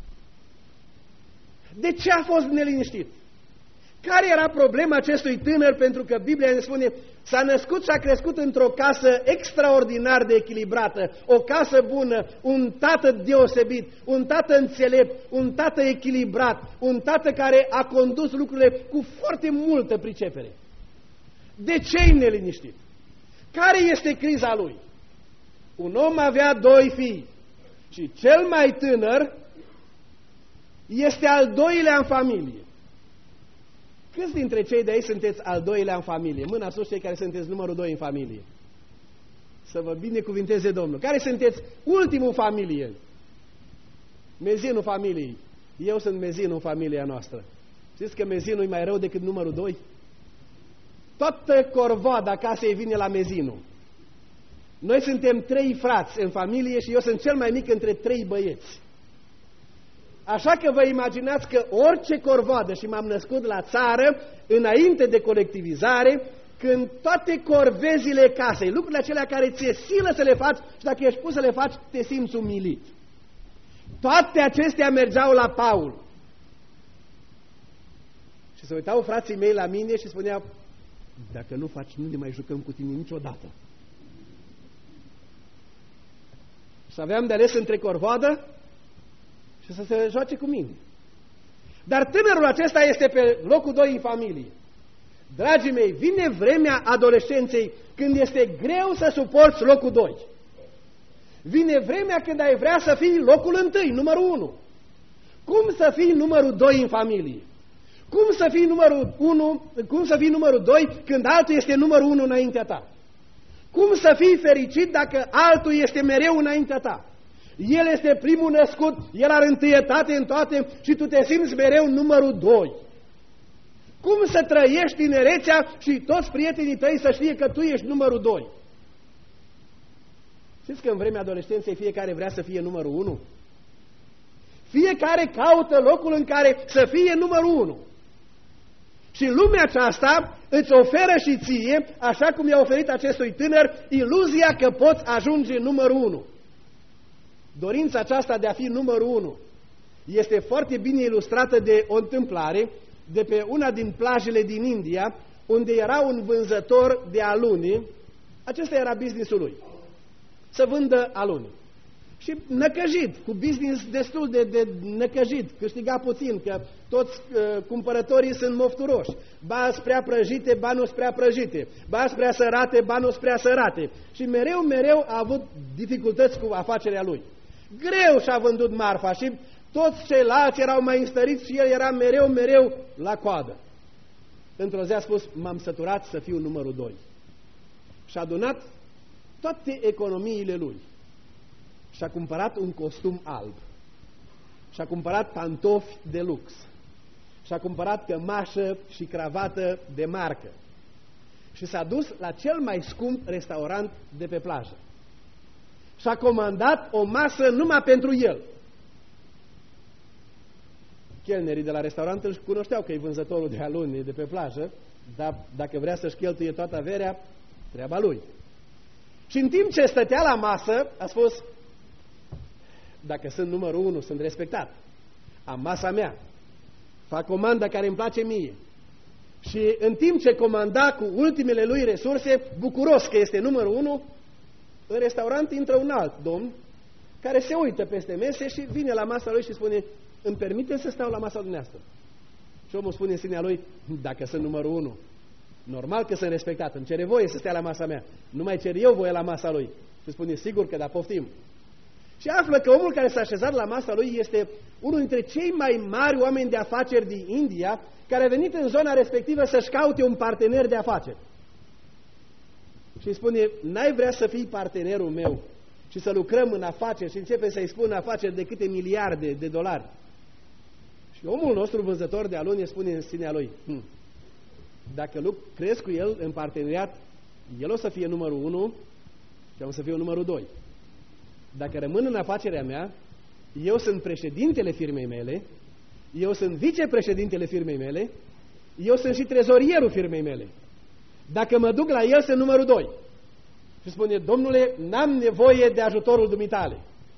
[SPEAKER 1] De ce a fost neliniștit? Care era problema acestui tânăr? Pentru că Biblia ne spune: s-a născut și a crescut într-o casă extraordinar de echilibrată, o casă bună, un tată deosebit, un tată înțelept, un tată echilibrat, un tată care a condus lucrurile cu foarte multă pricepere. De ce e neliniștit? Care este criza lui? Un om avea doi fii și cel mai tânăr este al doilea în familie. Câți dintre cei de aici sunteți al doilea în familie? Mâna sus cei care sunteți numărul doi în familie. Să vă binecuvinteze Domnul. Care sunteți ultimul în familie? Mezinul familiei. Eu sunt mezinul în familia noastră. Știți că mezinul e mai rău decât numărul doi? Toată corvoada casei vine la mezinul. Noi suntem trei frați în familie și eu sunt cel mai mic între trei băieți. Așa că vă imaginați că orice corvoadă, și m-am născut la țară, înainte de colectivizare, când toate corvezile casei, lucrurile acelea care ți-e silă să le faci și dacă ești pus să le faci, te simți umilit. Toate acestea mergeau la Paul. Și se uitau frații mei la mine și spuneau, dacă nu faci, nu ne mai jucăm cu tine niciodată. Și aveam de ales între corvoadă și să se joace cu mine. Dar tânărul acesta este pe locul doi în familie. Dragii mei, vine vremea adolescenței când este greu să suporți locul doi. Vine vremea când ai vrea să fii locul întâi, numărul unu. Cum să fii numărul doi în familie? Cum să fii numărul unu, cum să fii numărul doi când altul este numărul unu înaintea ta? Cum să fii fericit dacă altul este mereu înaintea ta? El este primul născut, el are întâietate în toate și tu te simți mereu numărul doi. Cum să trăiești tinerețea și toți prietenii tăi să știe că tu ești numărul doi? Știți că în vremea adolescenței fiecare vrea să fie numărul unu? Fiecare caută locul în care să fie numărul unu. Și lumea aceasta îți oferă și ție, așa cum i-a oferit acestui tânăr, iluzia că poți ajunge numărul unu. Dorința aceasta de a fi numărul unu este foarte bine ilustrată de o întâmplare de pe una din plajele din India, unde era un vânzător de aluni. Acesta era business-ul lui, să vândă aluni. Și năcăjit, cu business destul de, de năcăjit, câștiga puțin, că toți uh, cumpărătorii sunt mofturoși. Ba sprea prăjite, ba nu sprea prăjite, ba sprea sărate, ba nu sprea sărate. Și mereu, mereu a avut dificultăți cu afacerea lui. Greu și-a vândut marfa și toți ceilalți erau mai înstăriți și el era mereu, mereu la coadă. Într-o zi a spus, m-am săturat să fiu numărul doi. Și-a adunat toate economiile lui. Și-a cumpărat un costum alb. Și-a cumpărat pantofi de lux. Și-a cumpărat cămașă și cravată de marcă. Și s-a dus la cel mai scump restaurant de pe plajă. Și-a comandat o masă numai pentru el. Chelnerii de la restaurant îl cunoșteau că e vânzătorul de aluni de pe plajă, dar dacă vrea să-și cheltuie toată averea, treaba lui. Și în timp ce stătea la masă, a spus, dacă sunt numărul unu, sunt respectat. Am masa mea. Fac comanda care îmi place mie. Și în timp ce comanda cu ultimele lui resurse, bucuros că este numărul unu, în restaurant intră un alt domn care se uită peste mese și vine la masa lui și spune, îmi permite să stau la masa dumneavoastră? Și omul spune în sinea lui, dacă sunt numărul unu, normal că sunt respectat, îmi cere voie să stea la masa mea, nu mai cer eu voie la masa lui. Și spune, sigur că da, poftim. Și află că omul care s-a așezat la masa lui este unul dintre cei mai mari oameni de afaceri din India, care a venit în zona respectivă să-și caute un partener de afaceri. Și îi spune, n-ai vrea să fii partenerul meu și să lucrăm în afaceri? Și începe să-i spună afaceri de câte miliarde de dolari. Și omul nostru, vânzător de aluni, spune în sinea lui, hm, dacă lucrez cu el în parteneriat, el o să fie numărul unu și eu o să fiu numărul doi. Dacă rămân în afacerea mea, eu sunt președintele firmei mele, eu sunt vicepreședintele firmei mele, eu sunt și trezorierul firmei mele. Dacă mă duc la el, sunt numărul doi. Și spune, domnule, n-am nevoie de ajutorul dumitale.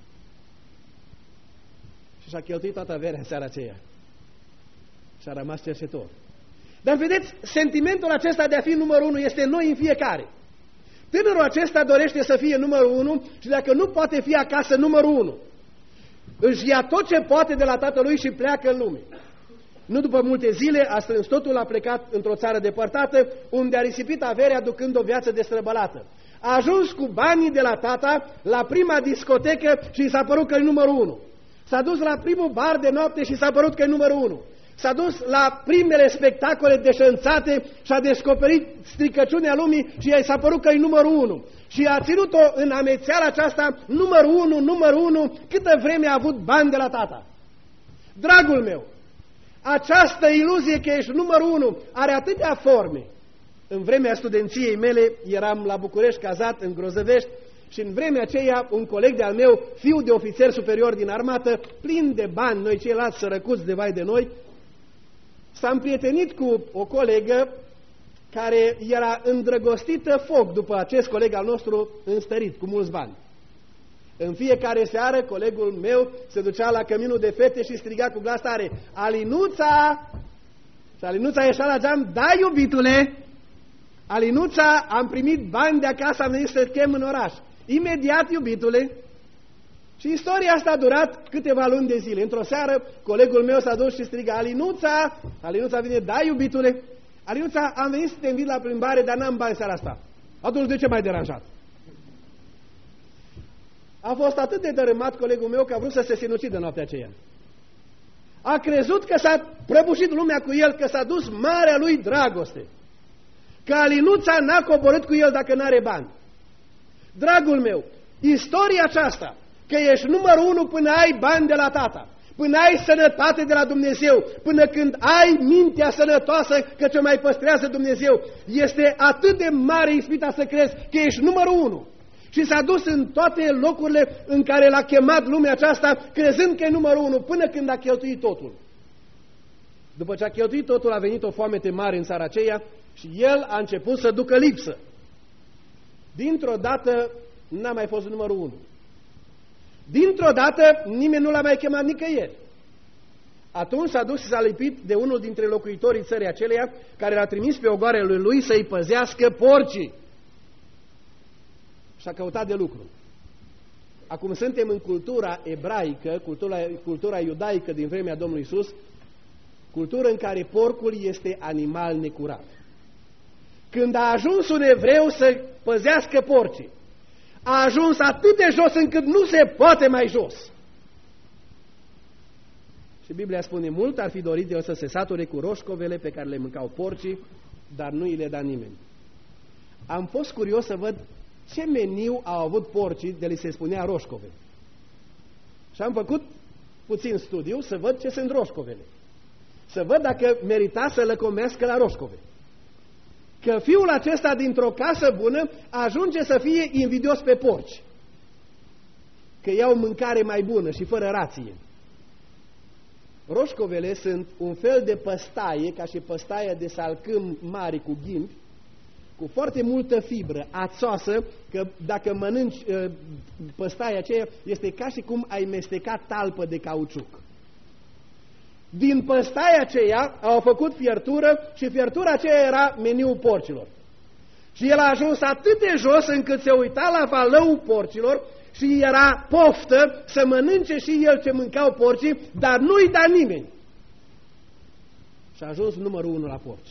[SPEAKER 1] Și și-a cheltuit toată averea în seara aceea. Și a rămas cerșetor. Dar vedeți, sentimentul acesta de a fi numărul unu este în noi în fiecare. Tânărul acesta dorește să fie numărul unu și dacă nu poate fi acasă numărul unu, își ia tot ce poate de la tatălui și pleacă în lume. Nu după multe zile a strâns totul, a plecat într-o țară depărtată, unde a risipit averea ducând o viață destrăbălată. A ajuns cu banii de la tata la prima discotecă și i s-a părut că e numărul unu. S-a dus la primul bar de noapte și s-a părut că e numărul unu. S-a dus la primele spectacole deșanțate și a descoperit stricăciunea lumii și i s-a părut că e numărul unu. Și a ținut-o în amețeala aceasta, numărul unu, numărul unu, câtă vreme a avut bani de la tata. Dragul meu, această iluzie că ești numărul unu are atâtea forme. În vremea studenției mele eram la București cazat în Grozăvești și în vremea aceea un coleg de-al meu, fiu de ofițer superior din armată, plin de bani, noi ceilalți sărăcuți de vai de noi, s-a împrietenit cu o colegă care era îndrăgostită foc după acest coleg al nostru înstărit, cu mulți bani. În fiecare seară, colegul meu se ducea la căminul de fete și striga cu glas tare: Alinuța! Și Alinuța ieșea la geam: da, iubitule! Alinuța, am primit bani de acasă, am venit să-ți chem în oraș. Imediat, iubitule! Și istoria asta a durat câteva luni de zile. Într-o seară, colegul meu s-a dus și striga: Alinuța! Alinuța vine: da, iubitule! Alinuța, am venit să te invit la plimbare, dar n-am bani seara asta. Atunci de ce m-ai deranjat? A fost atât de dărâmat colegul meu că a vrut să se sinucidă noaptea aceea. A crezut că s-a prăbușit lumea cu el, că s-a dus marea lui dragoste. Că Alinuța n-a coborât cu el dacă n-are bani. Dragul meu, istoria aceasta, că ești numărul unu până ai bani de la tata, până ai sănătate de la Dumnezeu, până când ai mintea sănătoasă că ce mai păstrează Dumnezeu, este atât de mare ispita să crezi că ești numărul unu. Și s-a dus în toate locurile în care l-a chemat lumea aceasta, crezând că e numărul unu, până când a cheltuit totul. După ce a cheltuit totul, a venit o foamete mare în țara aceea și el a început să ducă lipsă. Dintr-o dată n-a mai fost numărul unu. Dintr-o dată nimeni nu l-a mai chemat nicăieri. Atunci s-a dus și s-a lipit de unul dintre locuitorii țării aceleia, care l-a trimis pe ogoarele lui să-i păzească porcii. Și a căutat de lucru. Acum suntem în cultura ebraică, cultura, cultura iudaică din vremea Domnului Iisus, cultură în care porcul este animal necurat. Când a ajuns un evreu să păzească porcii, a ajuns atât de jos încât nu se poate mai jos. Și Biblia spune: mult ar fi dorit el să se sature cu roșcovele pe care le mâncau porcii, dar nu îi le da nimeni. Am fost curios să văd ce meniu au avut porcii de li se spunea roșcove. Și am făcut puțin studiu să văd ce sunt roșcovele. Să văd dacă merita să lăcomească la roșcove. Că fiul acesta dintr-o casă bună ajunge să fie invidios pe porci. Că iau mâncare mai bună și fără rație. Roșcovele sunt un fel de păstaie, ca și păstaia de salcâm mari cu ghimbi, cu foarte multă fibră, ațoasă, că dacă mănânci păstaia aceea, este ca și cum ai mestecat talpă de cauciuc. Din păstaia aceea au făcut fiertură și fiertura aceea era meniul porcilor. Și el a ajuns atât de jos încât se uita la valăul porcilor și era poftă să mănânce și el ce mâncau porcii, dar nu-i da nimeni. Și a ajuns numărul unu la porci.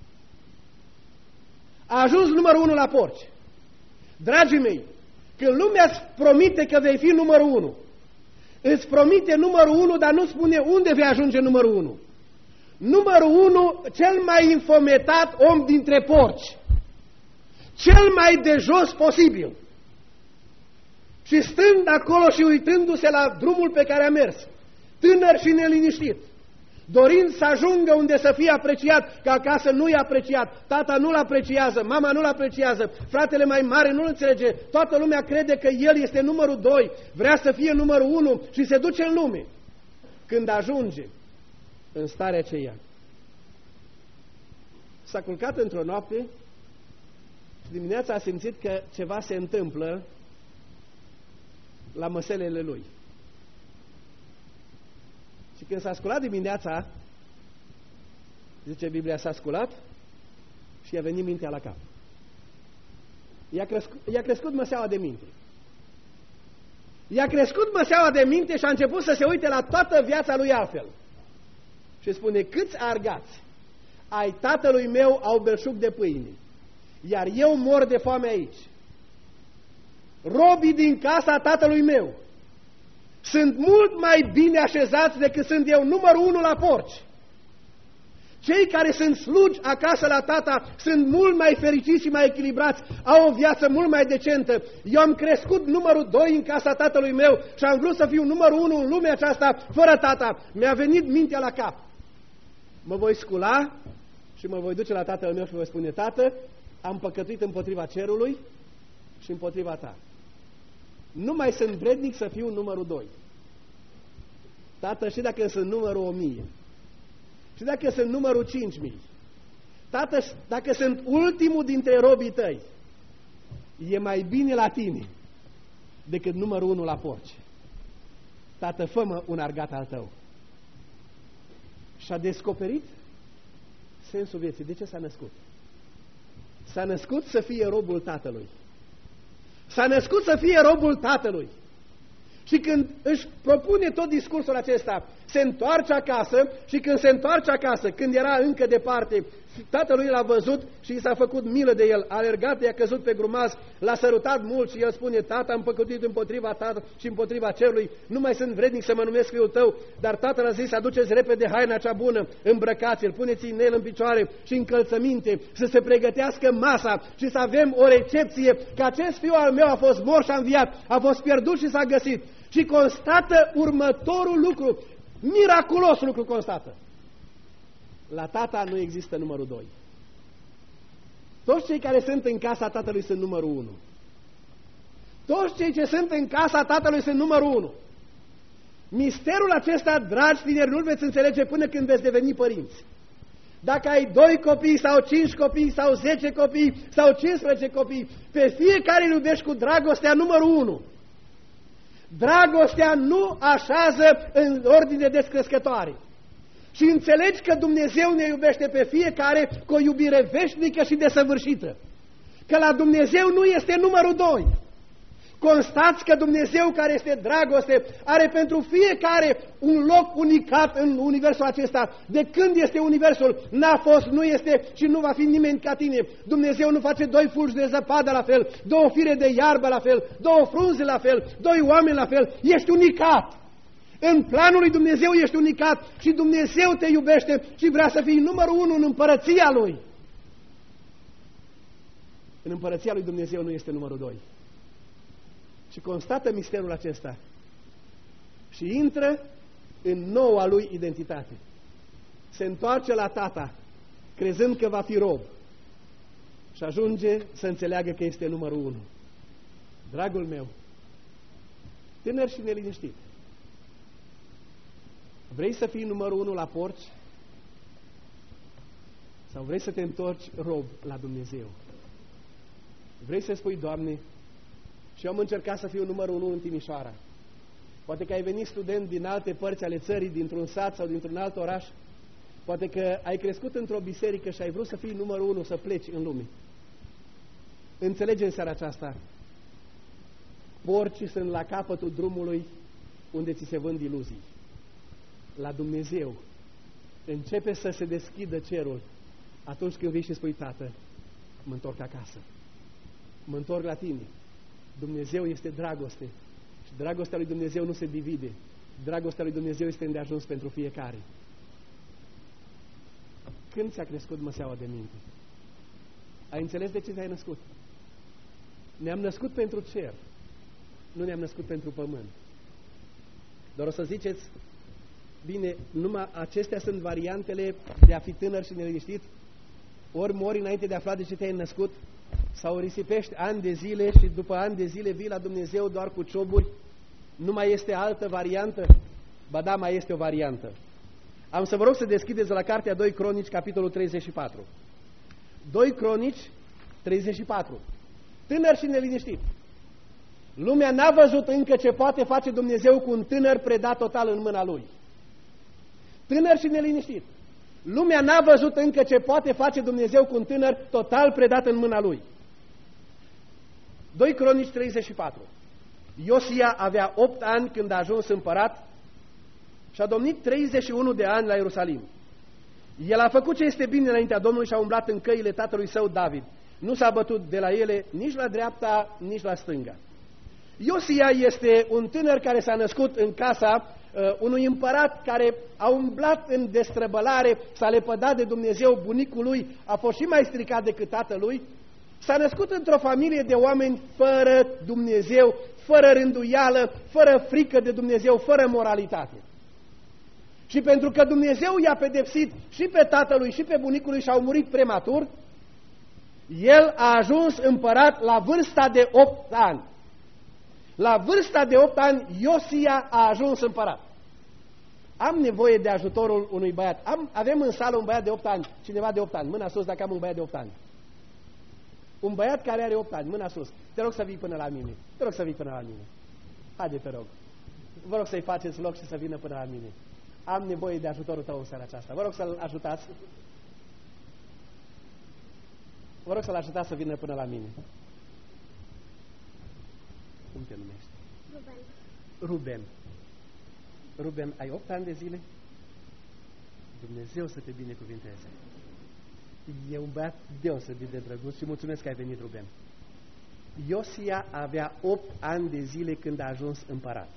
[SPEAKER 1] A ajuns numărul unu la porci. Dragii mei, când lumea îți promite că vei fi numărul unu, îți promite numărul unu, dar nu spune unde vei ajunge numărul unu. Numărul unu, cel mai infometat om dintre porci. Cel mai de jos posibil. Și stând acolo și uitându-se la drumul pe care a mers, tânăr și neliniștit, dorind să ajungă unde să fie apreciat, că acasă nu e apreciat, tata nu-l apreciază, mama nu-l apreciază, fratele mai mare nu-l înțelege, toată lumea crede că el este numărul doi, vrea să fie numărul unu și se duce în lume. Când ajunge în starea aceea, s-a culcat într-o noapte și dimineața a simțit că ceva se întâmplă la măselele lui. Și când s-a sculat dimineața, zice Biblia, s-a sculat și i-a venit mintea la cap. I-a crescut, i-a crescut măseaua de minte. I-a crescut măseaua de minte și a început să se uite la toată viața lui altfel. Și spune: câți argați ai tatălui meu au belșug de pâine, iar eu mor de foame aici. Robii din casa tatălui meu sunt mult mai bine așezați decât sunt eu, numărul unu la porci. Cei care sunt slugi acasă la tata sunt mult mai fericiți și mai echilibrați, au o viață mult mai decentă. Eu am crescut numărul doi în casa tatălui meu și am vrut să fiu numărul unu în lumea aceasta fără tata. Mi-a venit mintea la cap. Mă voi scula și mă voi duce la tatăl meu și voi spune: tată, am păcătuit împotriva cerului și împotriva ta. nu mai sunt vrednic să fiu numărul doi. Tată, și dacă sunt numărul o mie, și dacă sunt numărul cinci mii, Tată, dacă sunt ultimul dintre robii tăi, e mai bine la tine decât numărul unu la porci. Tată, fă-mă un argat al tău. Și-a descoperit sensul vieții. De ce s-a născut? S-a născut să fie robul tatălui. S-a născut să fie robul tatălui. Și când își propune tot discursul acesta, se întoarce acasă și când se întoarce acasă, când era încă departe, tatălui l-a văzut și i s-a făcut milă de el, a alergat, i-a căzut pe grumaz, l-a sărutat mult și el spune: tată, am păcătuit împotriva ta și împotriva cerului, nu mai sunt vrednic să mă numesc fiul tău. Dar tatăl a zis: aduceți repede haina cea bună, îmbrăcați-l, puneți în el în picioare și încălțăminte, să se pregătească masa și să avem o recepție, că acest fiu al meu a fost mort și a înviat, a fost pierdut și s-a găsit. Și constată următorul lucru, miraculos lucru constată. La tata nu există numărul doi. Toți cei care sunt în casa tatălui sunt numărul unu. Toți cei ce sunt în casa tatălui sunt numărul unu. Misterul acesta, dragi tineri, nu-l veți înțelege până când veți deveni părinți. Dacă ai doi copii sau cinci copii sau zece copii sau cincisprezece copii, pe fiecare îl iubești cu dragostea numărul unu. Dragostea nu așează în ordine descrescătoare. Și înțelegi că Dumnezeu ne iubește pe fiecare cu o iubire veșnică și desăvârșită. Că la Dumnezeu nu este numărul doi. Constați că Dumnezeu, care este dragoste, are pentru fiecare un loc unicat în universul acesta. De când este universul, n-a fost, nu este și nu va fi nimeni ca tine. Dumnezeu nu face doi fulgi de zăpadă la fel, două fire de iarbă la fel, două frunze la fel, doi oameni la fel. Ești unicat. În planul lui Dumnezeu ești unicat și Dumnezeu te iubește și vrea să fii numărul unu în împărăția Lui. În împărăția lui Dumnezeu nu este numărul doi. Și constată misterul acesta și intră în noua lui identitate. Se întoarce la tata, crezând că va fi rob, și ajunge să înțeleagă că este numărul unu. Dragul meu, tânăr și neliniștit, vrei să fii numărul unu la porci? Sau vrei să te întorci rob la Dumnezeu? Vrei să spui: Doamne, și eu am încercat să fiu numărul unu în Timișoara. Poate că ai venit student din alte părți ale țării, dintr-un sat sau dintr-un alt oraș. Poate că ai crescut într-o biserică și ai vrut să fii numărul unu, să pleci în lume. Înțelege în seara aceasta: porcii sunt la capătul drumului unde ți se vând iluzii. La Dumnezeu începe să se deschidă cerul atunci când vii și spui: Tată, mă întorc acasă, mă întorc la tine. Dumnezeu este dragoste și dragostea lui Dumnezeu nu se divide. Dragostea lui Dumnezeu este îndeajuns pentru fiecare. Când ți-a crescut măseaua de minte? Ai înțeles de ce te-ai născut? Ne-am născut pentru cer, nu ne-am născut pentru pământ. Doar o să ziceți: bine, numai acestea sunt variantele de a fi tânăr și neliniștit? Ori mori înainte de a afla de ce te-ai născut, sau risipești ani de zile și după ani de zile vii la Dumnezeu doar cu cioburi? Nu mai este altă variantă? Ba da, mai este o variantă. Am să vă rog să deschideți la cartea doi Cronici, capitolul treizeci și patru. doi Cronici, treizeci și patru. Tânăr și neliniștit. Lumea n-a văzut încă ce poate face Dumnezeu cu un tânăr predat total în mâna Lui. Tânăr și neliniștit. Lumea n-a văzut încă ce poate face Dumnezeu cu un tânăr total predat în mâna Lui. doi Cronici treizeci și patru. Iosia avea opt ani când a ajuns împărat și a domnit treizeci și unu de ani la Ierusalim. El a făcut ce este bine înaintea Domnului și a umblat în căile tatălui său David. Nu s-a bătut de la ele nici la dreapta, nici la stânga. Iosia este un tânăr care s-a născut în casa uh, unui împărat care a umblat în destrăbălare, s-a lepădat de Dumnezeu, bunicul lui a fost și mai stricat decât tatălui. S-a născut într-o familie de oameni fără Dumnezeu, fără rânduială, fără frică de Dumnezeu, fără moralitate. Și pentru că Dumnezeu i-a pedepsit și pe tatălui și pe bunicul lui și au murit prematur, el a ajuns împărat la vârsta de opt ani. La vârsta de opt ani, Iosia a ajuns împărat. Am nevoie de ajutorul unui băiat. Am, avem în sală un băiat de opt ani, cineva de opt ani, mâna sus dacă am un băiat de opt ani. Un băiat care are opt ani, mâna sus. Te rog să vii până la mine. Te rog să vii până la mine. Haide, te rog. Vă rog să-i faceți loc și să vină până la mine. Am nevoie de ajutorul tău în seara aceasta. Vă rog să-l ajutați. Vă rog să-l ajutați să vină până la mine. Cum te numești?
[SPEAKER 2] Ruben.
[SPEAKER 1] Ruben. Ruben, ai opt ani de zile? Dumnezeu să te binecuvinteze. E un băiat deosebit de drăguț și mulțumesc că ai venit, Ruben. Iosia avea opt ani de zile când a ajuns împărat.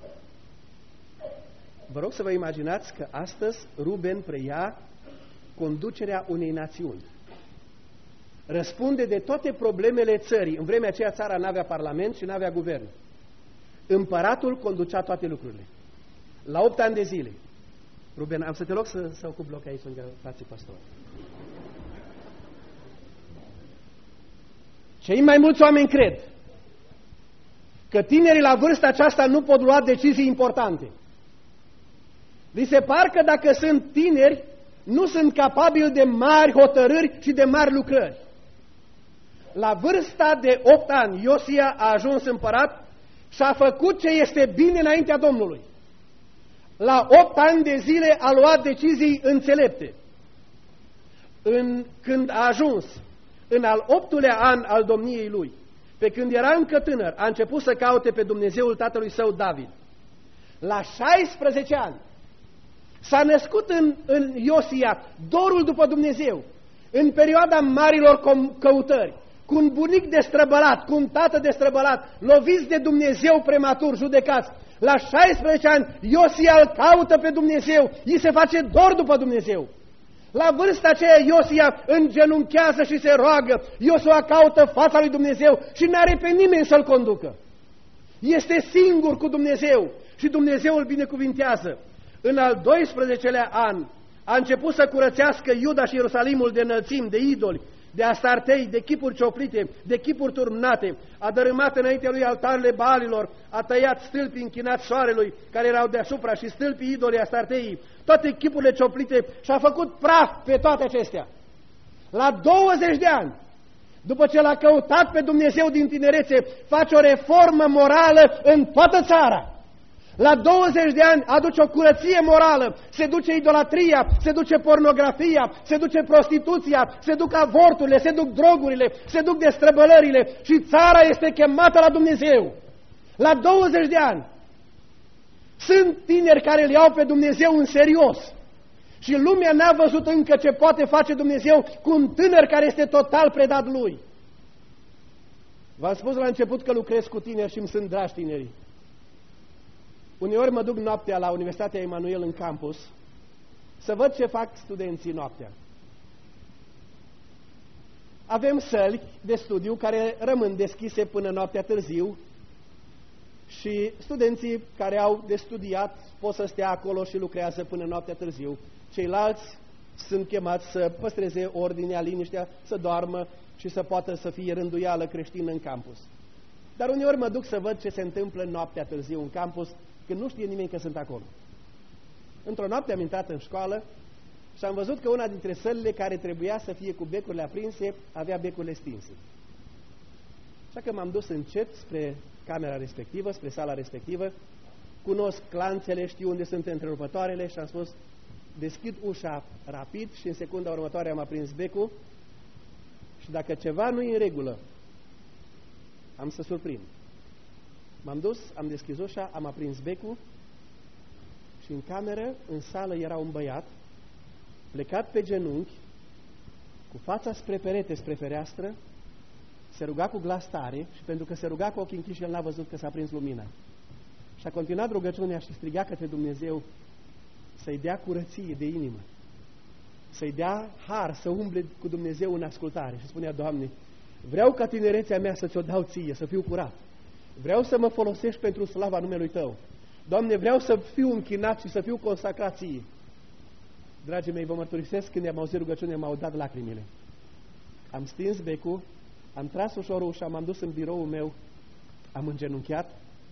[SPEAKER 1] Vă rog să vă imaginați că astăzi Ruben preia conducerea unei națiuni. Răspunde de toate problemele țării. În vremea aceea țara n-avea parlament și n-avea guvern. Împăratul conducea toate lucrurile. La opt ani de zile. Ruben, am să te rog să, să ocup loc aici lângă frații pastori. Cei mai mulți oameni cred că tinerii la vârsta aceasta nu pot lua decizii importante. Li se par că dacă sunt tineri, nu sunt capabili de mari hotărâri și de mari lucrări. La vârsta de opt ani, Iosia a ajuns împărat și a făcut ce este bine înaintea Domnului. La opt ani de zile a luat decizii înțelepte. În, când a ajuns în al optulea an al domniei lui, pe când era încă tânăr, a început să caute pe Dumnezeul tatălui său David. La șaisprezece ani s-a născut în, în Iosia dorul după Dumnezeu, în perioada marilor căutări, cu un bunic destrăbălat, cu un tată destrăbălat, loviți de Dumnezeu prematur, judecați. La șaisprezece ani, Iosia îl caută pe Dumnezeu, îi se face dor după Dumnezeu. La vârsta aceea, Iosia îngenunchează și se roagă, Iosua caută fața lui Dumnezeu și n-are pe nimeni să-l conducă. Este singur cu Dumnezeu și Dumnezeu îl binecuvintează. În al doisprezecelea an a început să curățească Iuda și Ierusalimul de înălțimi, de idoli, de astartei, de chipuri cioplite, de chipuri turnate, a dărâmat înaintea lui altarele Baalilor, a tăiat stâlpii închinați soarelui care erau deasupra și stâlpii idolii astarteii, toate chipurile cioplite și a făcut praf pe toate acestea. La douăzeci de ani, după ce l-a căutat pe Dumnezeu din tinerețe, face o reformă morală în toată țara. La douăzeci de ani aduce o curăție morală, se duce idolatria, se duce pornografia, se duce prostituția, se duc avorturile, se duc drogurile, se duc destrăbălările și țara este chemată la Dumnezeu. La douăzeci de ani sunt tineri care îl iau pe Dumnezeu în serios și lumea n-a văzut încă ce poate face Dumnezeu cu un tânăr care este total predat lui. V-am spus la început că lucrez cu tineri și îmi sunt dragi tinerii. Uneori mă duc noaptea la Universitatea Emanuel în campus să văd ce fac studenții noaptea. Avem săli de studiu care rămân deschise până noaptea târziu și studenții care au de studiat pot să stea acolo și lucrează până noaptea târziu. Ceilalți sunt chemați să păstreze ordinea, liniștea, să doarmă și să poată să fie rânduială creștină în campus. Dar uneori mă duc să văd ce se întâmplă noaptea târziu în campus, când nu știe nimeni că sunt acolo. Într-o noapte am intrat în școală și am văzut că una dintre sălile care trebuia să fie cu becurile aprinse, avea becurile stinse. Așa că m-am dus încet spre camera respectivă, spre sala respectivă, cunosc clanțele, știu unde sunt întrerupătoarele și am spus, deschid ușa rapid și în secunda următoare am aprins becul și dacă ceva nu e în regulă, am să surprind. M-am dus, am deschis ușa, am aprins becul și în cameră, în sală, era un băiat plecat pe genunchi, cu fața spre perete, spre fereastră, se ruga cu glas tare și pentru că se ruga cu ochii închiși, el n-a văzut că s-a prins lumina. Și a continuat rugăciunea și striga către Dumnezeu să-i dea curăție de inimă, să-i dea har, să umble cu Dumnezeu în ascultare. Și spunea, Doamne, vreau ca tinerețea mea să ți-o dau ție, să fiu curat. Vreau să mă folosești pentru slava numelui Tău. Doamne, vreau să fiu închinat și să fiu consacrat ție. Dragii mei, vă mărturisesc, când am auzit rugăciunea, m-au dat lacrimile. Am stins becul, am tras ușor ușa, m-am dus în biroul meu, am îngenunchiat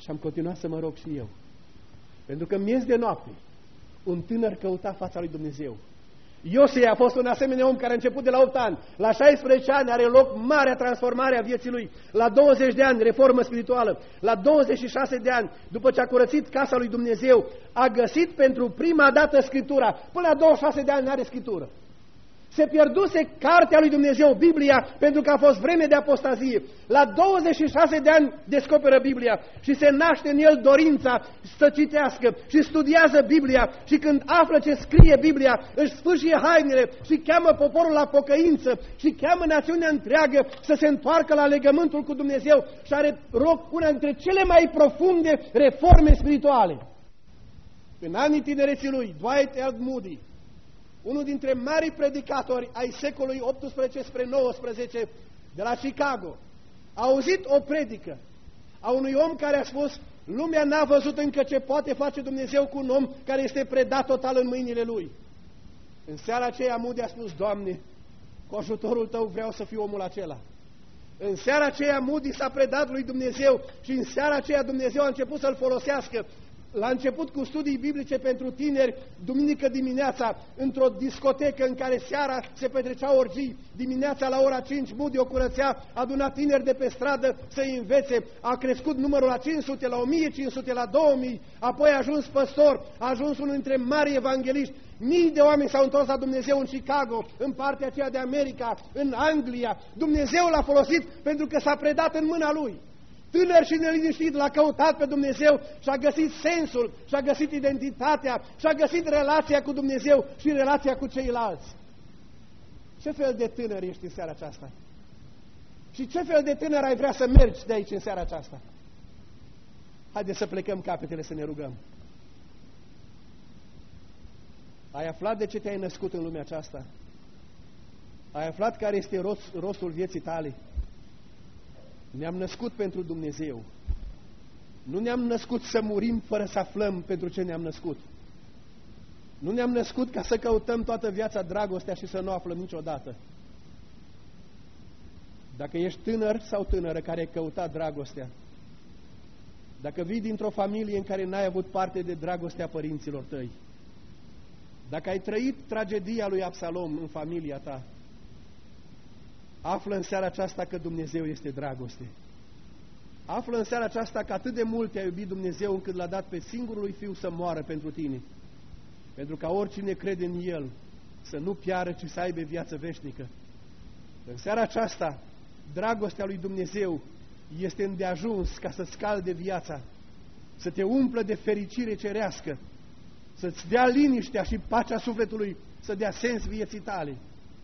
[SPEAKER 1] Și am continuat să mă rog și eu. Pentru că miez de noapte, un tânăr căuta fața lui Dumnezeu. Iosea a fost un asemenea om care a început de la opt ani. La șaisprezece ani are loc marea transformare a vieții lui. La douăzeci de ani, reformă spirituală. La douăzeci și șase de ani, după ce a curățit casa lui Dumnezeu, a găsit pentru prima dată Scriptura. Până la douăzeci și șase de ani n-are Scriptură. Se pierduse cartea lui Dumnezeu, Biblia, pentru că a fost vreme de apostazie. La douăzeci și șase de ani descoperă Biblia și se naște în el dorința să citească și studiază Biblia și când află ce scrie Biblia, își sfârșie hainele și cheamă poporul la pocăință și cheamă națiunea întreagă să se întoarcă la legământul cu Dumnezeu și are rog una dintre cele mai profunde reforme spirituale. În anii tinereții lui, Dwight L. Moody, unul dintre marii predicatori ai secolului optsprezece spre nouăsprezece de la Chicago, a auzit o predică a unui om care a spus: lumea n-a văzut încă ce poate face Dumnezeu cu un om care este predat total în mâinile lui. În seara aceea Moody a spus: Doamne, cu ajutorul Tău vreau să fiu omul acela. În seara aceea Moody s-a predat lui Dumnezeu și în seara aceea Dumnezeu a început să-l folosească. La început cu studii biblice pentru tineri, duminică dimineața, într-o discotecă în care seara se petreceau orgii, dimineața la ora cinci, Moody o curățea, aduna tineri de pe stradă să-i învețe, a crescut numărul la cinci sute, la o mie cinci sute, la două mii, apoi a ajuns păstor, a ajuns unul dintre mari evangeliști. Mii de oameni s-au întors la Dumnezeu în Chicago, în partea aceea de America, în Anglia. Dumnezeu l-a folosit pentru că s-a predat în mâna lui. Tânăr și neliniștit, l-a căutat pe Dumnezeu și a găsit sensul, și a găsit identitatea, și a găsit relația cu Dumnezeu și relația cu ceilalți. Ce fel de tânăr ești în seara aceasta? Și ce fel de tânăr ai vrea să mergi de aici în seara aceasta? Haideți să plecăm capetele să ne rugăm. Ai aflat de ce te-ai născut în lumea aceasta? Ai aflat care este rost, rostul vieții tale? Ne-am născut pentru Dumnezeu. Nu ne-am născut să murim fără să aflăm pentru ce ne-am născut. Nu ne-am născut ca să căutăm toată viața dragostea și să nu aflăm niciodată. Dacă ești tânăr sau tânără care ai căutat dragostea, dacă vii dintr-o familie în care n-ai avut parte de dragostea părinților tăi, dacă ai trăit tragedia lui Absalom în familia ta, află în seara aceasta că Dumnezeu este dragoste. Află în seara aceasta că atât de mult te-a iubit Dumnezeu încât l-a dat pe singurul lui Fiu să moară pentru tine. Pentru ca oricine crede în El să nu piară, ci să aibă viață veșnică. În seara aceasta, dragostea lui Dumnezeu este îndeajuns ca să-ți calde viața, să te umplă de fericire cerească, să-ți dea liniștea și pacea sufletului, să dea sens vieții tale.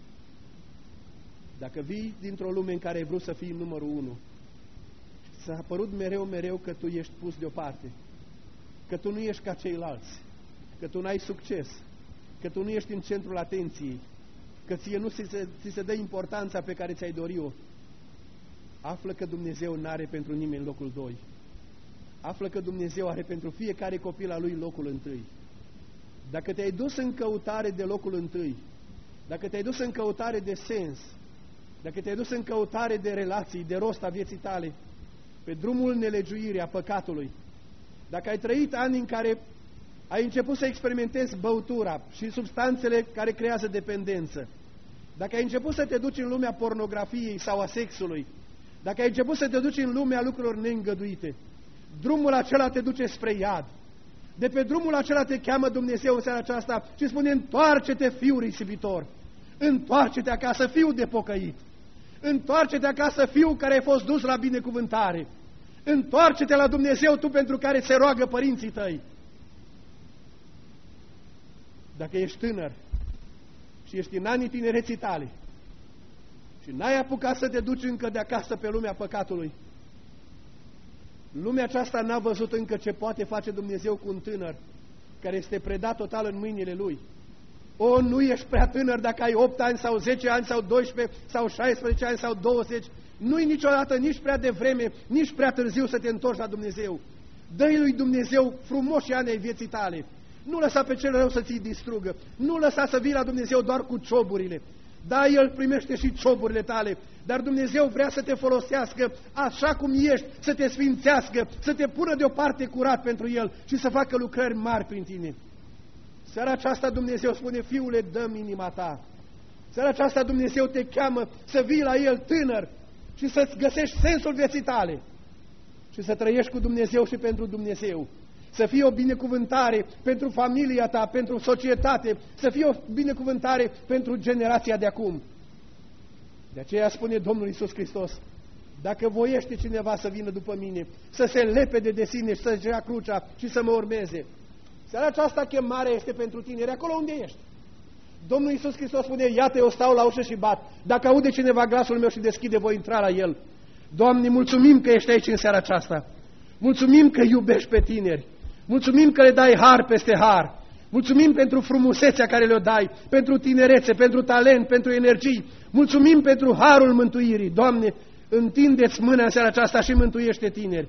[SPEAKER 1] Dacă vii dintr-o lume în care ai vrut să fii numărul unu, s-a părut mereu, mereu că tu ești pus deoparte, că tu nu ești ca ceilalți, că tu n-ai succes, că tu nu ești în centrul atenției, că ție nu ți se, ți se dă importanța pe care ți-ai dori-o, află că Dumnezeu n-are pentru nimeni locul doi. Află că Dumnezeu are pentru fiecare copil al lui locul întâi. Dacă te-ai dus în căutare de locul întâi, dacă te-ai dus în căutare de sens, dacă te-ai dus în căutare de relații, de rost a vieții tale, pe drumul nelegiuirii, a păcatului, dacă ai trăit ani în care ai început să experimentezi băutura și substanțele care creează dependență, dacă ai început să te duci în lumea pornografiei sau a sexului, dacă ai început să te duci în lumea lucrurilor neîngăduite, drumul acela te duce spre iad. De pe drumul acela te cheamă Dumnezeu în seara aceasta și spune: întoarce-te, fiu risipitor, întoarce-te acasă, fiu de pocăit, întoarce-te acasă, fiu care ai fost dus la binecuvântare, întoarce-te la Dumnezeu, tu pentru care se roagă părinții tăi. Dacă ești tânăr și ești în anii tinereții tale și n-ai apucat să te duci încă de acasă pe lumea păcatului, lumea aceasta n-a văzut încă ce poate face Dumnezeu cu un tânăr care este predat total în mâinile Lui. O, nu ești prea tânăr dacă ai opt ani sau zece ani sau doisprezece sau șaisprezece ani sau douăzeci. Nu-i niciodată nici prea devreme, nici prea târziu să te întorci la Dumnezeu. Dă-i lui Dumnezeu frumoși ani ai vieții tale. Nu lăsa pe cel rău să ți-i distrugă. Nu lăsa să vii la Dumnezeu doar cu cioburile.
[SPEAKER 2] Da, El primește și cioburile tale, dar Dumnezeu vrea să te folosească așa cum ești, să te sfințească, să te pună deoparte curat pentru El și să facă lucrări mari prin tine. Seara aceasta Dumnezeu spune, fiule, dă-mi inima ta. Seara aceasta Dumnezeu te cheamă să vii la El tânăr și să-ți găsești sensul vieții tale și să trăiești cu Dumnezeu și pentru Dumnezeu. Să fie o binecuvântare pentru familia ta, pentru societate, să fie o binecuvântare pentru generația de acum. De aceea spune Domnul Iisus Hristos, dacă voiește cineva să vină după mine, să se lepede de sine și să-și ia crucea și să mă urmeze. Seara aceasta chemarea este pentru tineri, acolo unde ești. Domnul Iisus Hristos spune, iată, eu stau la ușă și bat. Dacă aude cineva glasul meu și deschide, voi intra la el. Doamne, mulțumim că ești aici în seara aceasta. Mulțumim că iubești pe tineri. Mulțumim că le dai har peste har. Mulțumim pentru frumusețea care le-o dai, pentru tinerețe, pentru talent, pentru energii. Mulțumim pentru harul mântuirii. Doamne, întindeți mâna în seara aceasta și mântuiește tineri.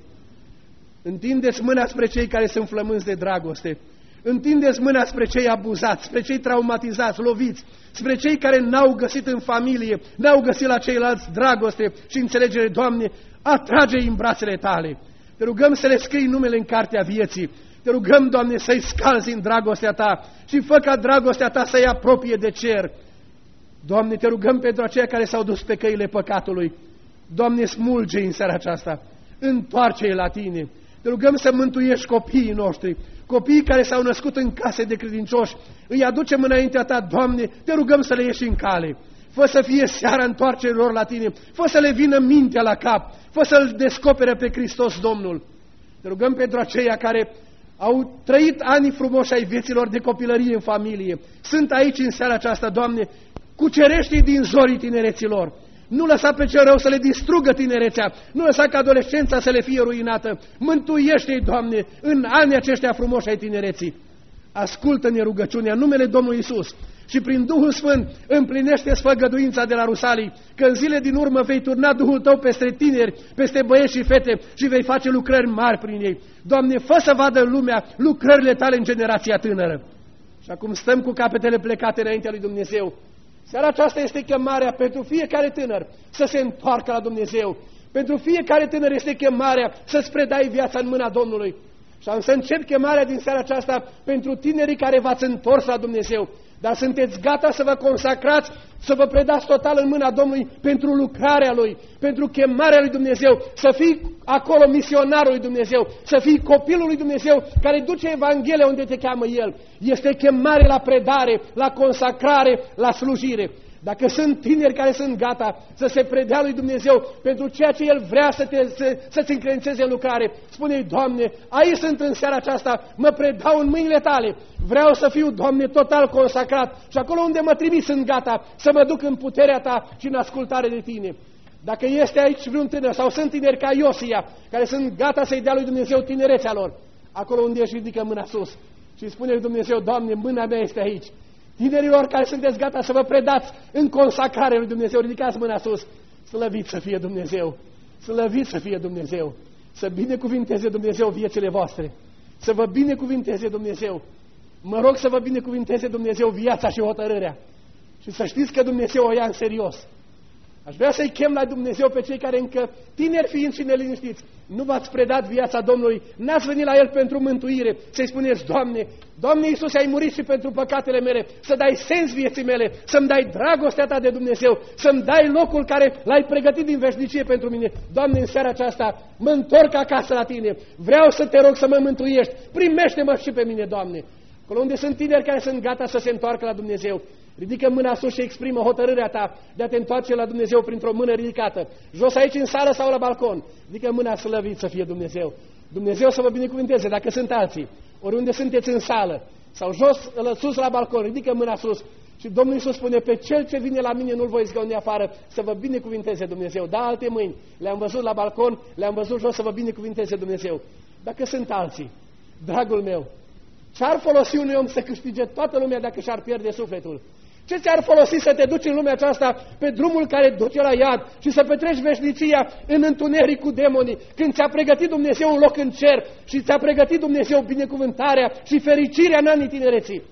[SPEAKER 2] Întindeți mâna spre cei care sunt flămânzi de dragoste. Întindeți mâna spre cei abuzați, spre cei traumatizați, loviți, spre cei care n-au găsit în familie, n-au găsit la ceilalți dragoste și înțelegere. Doamne, atrage-i în brațele Tale. Te rugăm să le scrii numele în cartea vieții. Te rugăm, Doamne, să-i scalzi în dragostea Ta și fă ca dragostea Ta să-i apropie de cer. Doamne, Te rugăm pentru aceia care s-au dus pe căile păcatului. Doamne, smulge-i în seara aceasta, întoarce-i la Tine. Te rugăm să mântuiești copiii noștri, copiii care s-au născut în case de credincioși. Îi aducem înaintea Ta, Doamne, Te rugăm să le ieși în cale. Fă să fie seara întoarcerilor la Tine, fă să le vină mintea la cap, fă să-L descopere pe Hristos Domnul. Te rugăm pentru aceia care au trăit ani frumoși ai vieților de copilărie în familie. Sunt aici în seara aceasta, Doamne, cucerește-i din zorii tinereților. Nu lăsa pe cel rău să le distrugă tinerețea, nu lăsa ca adolescența să le fie ruinată. Mântuiește-i, Doamne, în anii aceștia frumoși ai tinereții. Ascultă-ne rugăciunea în numele Domnului Iisus și prin Duhul Sfânt împlinește sfăgăduința de la Rusalii, că în zile din urmă vei turna Duhul Tău peste tineri, peste băieți și fete și vei face lucrări mari prin ei. Doamne, fă să vadă lumea lucrările Tale în generația tânără. Și acum stăm cu capetele plecate înaintea lui Dumnezeu. Seara aceasta este chemarea pentru fiecare tânăr să se întoarcă la Dumnezeu. Pentru fiecare tânăr este chemarea să-ți predai viața în mâna Domnului. Și am să încep chemarea din seara aceasta pentru tinerii care v-ați întors la Dumnezeu. Dar sunteți gata să vă consacrați, să vă predați total în mâna Domnului pentru lucrarea Lui, pentru chemarea Lui Dumnezeu, să fii acolo misionarul Lui Dumnezeu, să fii copilul Lui Dumnezeu care duce Evanghelia unde te cheamă El. Este chemare la predare, la consacrare, la slujire. Dacă sunt tineri care sunt gata să se predea lui Dumnezeu pentru ceea ce El vrea să te, să, să-ți încredințeze în lucrare, spune-i, Doamne, aici sunt în seara aceasta, mă predau în mâinile Tale, vreau să fiu, Doamne, total consacrat și acolo unde mă trimiți sunt gata să mă duc în puterea Ta și în ascultare de Tine. Dacă este aici vreun tânăr sau sunt tineri ca Iosia, care sunt gata să-i dea lui Dumnezeu tinerețea lor, acolo unde își ridică mâna sus și spune lui Dumnezeu, Doamne, mâna mea este aici. Tinerilor care sunteți gata să vă predați în consacrare lui Dumnezeu, ridicați mâna sus. Slăvit să fie Dumnezeu, slăvit să fie Dumnezeu, să binecuvinteze Dumnezeu viețile voastre, să vă binecuvinteze Dumnezeu. Mă rog să vă binecuvinteze Dumnezeu viața și hotărârea și să știți că Dumnezeu o ia în serios. Aș vrea să-i chem la Dumnezeu pe cei care încă, tineri fiind și neliniștiți, nu v-ați predat viața Domnului, n-ați venit la El pentru mântuire, să-i spuneți, Doamne, Doamne Iisus, ai murit și pentru păcatele mele, să dai sens vieții mele, să-mi dai dragostea Ta de Dumnezeu, să-mi dai locul care L-ai pregătit din veșnicie pentru mine. Doamne, în seara aceasta mă întorc acasă la Tine, vreau să Te rog să mă mântuiești, primește-mă și pe mine, Doamne. Acolo unde sunt tineri care sunt gata să se întoarcă la Dumnezeu, ridică mâna sus și exprimă hotărârea ta de a te întoarce la Dumnezeu printr-o mână ridicată. Jos aici în sală sau la balcon, ridică mâna, slăvit să fie Dumnezeu. Dumnezeu să vă binecuvinteze dacă sunt alții. Oriunde sunteți în sală sau jos, sus la balcon, ridică mâna sus. Și Domnul Iisus spune, pe cel ce vine la mine nu-l voi zgăuni afară, să vă binecuvinteze Dumnezeu. Da, alte mâini, le-am văzut la balcon, le-am văzut jos, să vă binecuvinteze Dumnezeu. Dacă sunt alții, dragul meu, ce-ar folosi unui om să câștige toată lumea dacă și-ar pierde sufletul? Ce ți-ar folosi să te duci în lumea aceasta pe drumul care duce la iad și să petreci veșnicia în întuneric cu demonii, când ți-a pregătit Dumnezeu un loc în cer și ți-a pregătit Dumnezeu binecuvântarea și fericirea în anii tinereții?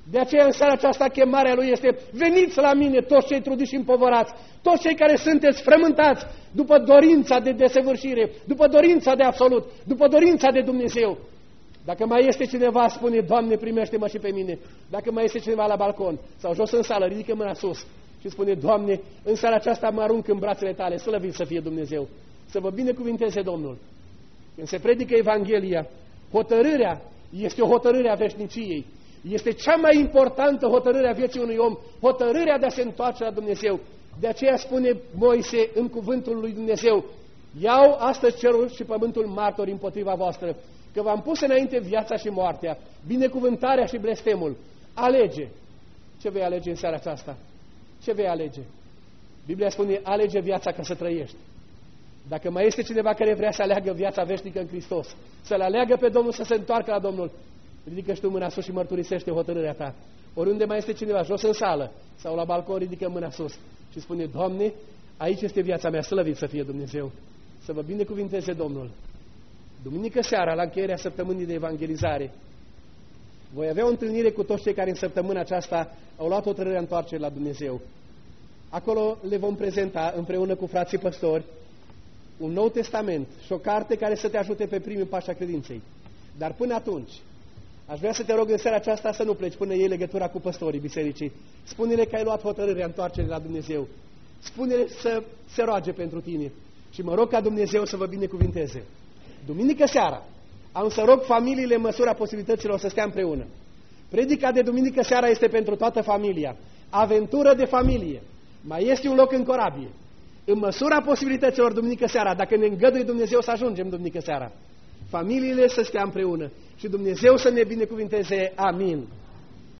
[SPEAKER 2] De aceea în seara aceasta chemarea Lui este: veniți la mine toți cei trudiți și împovărați, toți cei care sunteți frământați după dorința de desăvârșire, după dorința de absolut, după dorința de Dumnezeu. Dacă mai este cineva, spune: Doamne, primește-mă și pe mine. Dacă mai este cineva la balcon sau jos în sală, ridică mâna sus și spune: Doamne, în seara aceasta mă arunc în brațele Tale, slăvit să fie Dumnezeu, să vă binecuvinteze Domnul. Când se predică Evanghelia, hotărârea este o hotărâre a veșniciei. Este cea mai importantă hotărâre a vieții unui om, hotărârea de a se întoarce la Dumnezeu. De aceea spune Moise în cuvântul lui Dumnezeu: iau astăzi cerul și pământul martori împotriva voastră, că v-am pus înainte viața și moartea, binecuvântarea și blestemul. Alege. Ce vei alege în seara aceasta? Ce vei alege? Biblia spune: alege viața ca să trăiești. Dacă mai este cineva care vrea să aleagă viața veșnică în Hristos, să-L aleagă pe Domnul, să se întoarcă la Domnul, ridică și tu mâna sus și mărturisește hotărârea ta. Oriunde mai este cineva, jos în sală sau la balcon, ridică mâna sus și spune: Doamne, aici este viața mea, slăvit să fie Dumnezeu, să vă binecuvinteze Domnul. Duminică seara, la încheierea săptămânii de evangelizare, voi avea o întâlnire cu toți cei care în săptămâna aceasta au luat hotărârea întoarcere la Dumnezeu. Acolo le vom prezenta împreună cu frații păstori un Nou Testament și o carte care să te ajute pe primii pași a credinței. Dar până atunci, aș vrea să te rog în seara aceasta să nu pleci până iei legătura cu păstorii bisericii. Spune-le că ai luat hotărârea întoarcere la Dumnezeu. Spune-le să se roage pentru tine și mă rog ca Dumnezeu să vă binecuvinteze. Duminică seara am să rog familiile în măsura posibilităților să stea împreună. Predica de duminică seara este pentru toată familia. Aventură de familie. Mai este un loc în corabie. În măsura posibilităților duminică seara, dacă ne îngăduie Dumnezeu să ajungem duminică seara, familiile să stea împreună și Dumnezeu să ne binecuvinteze. Amin.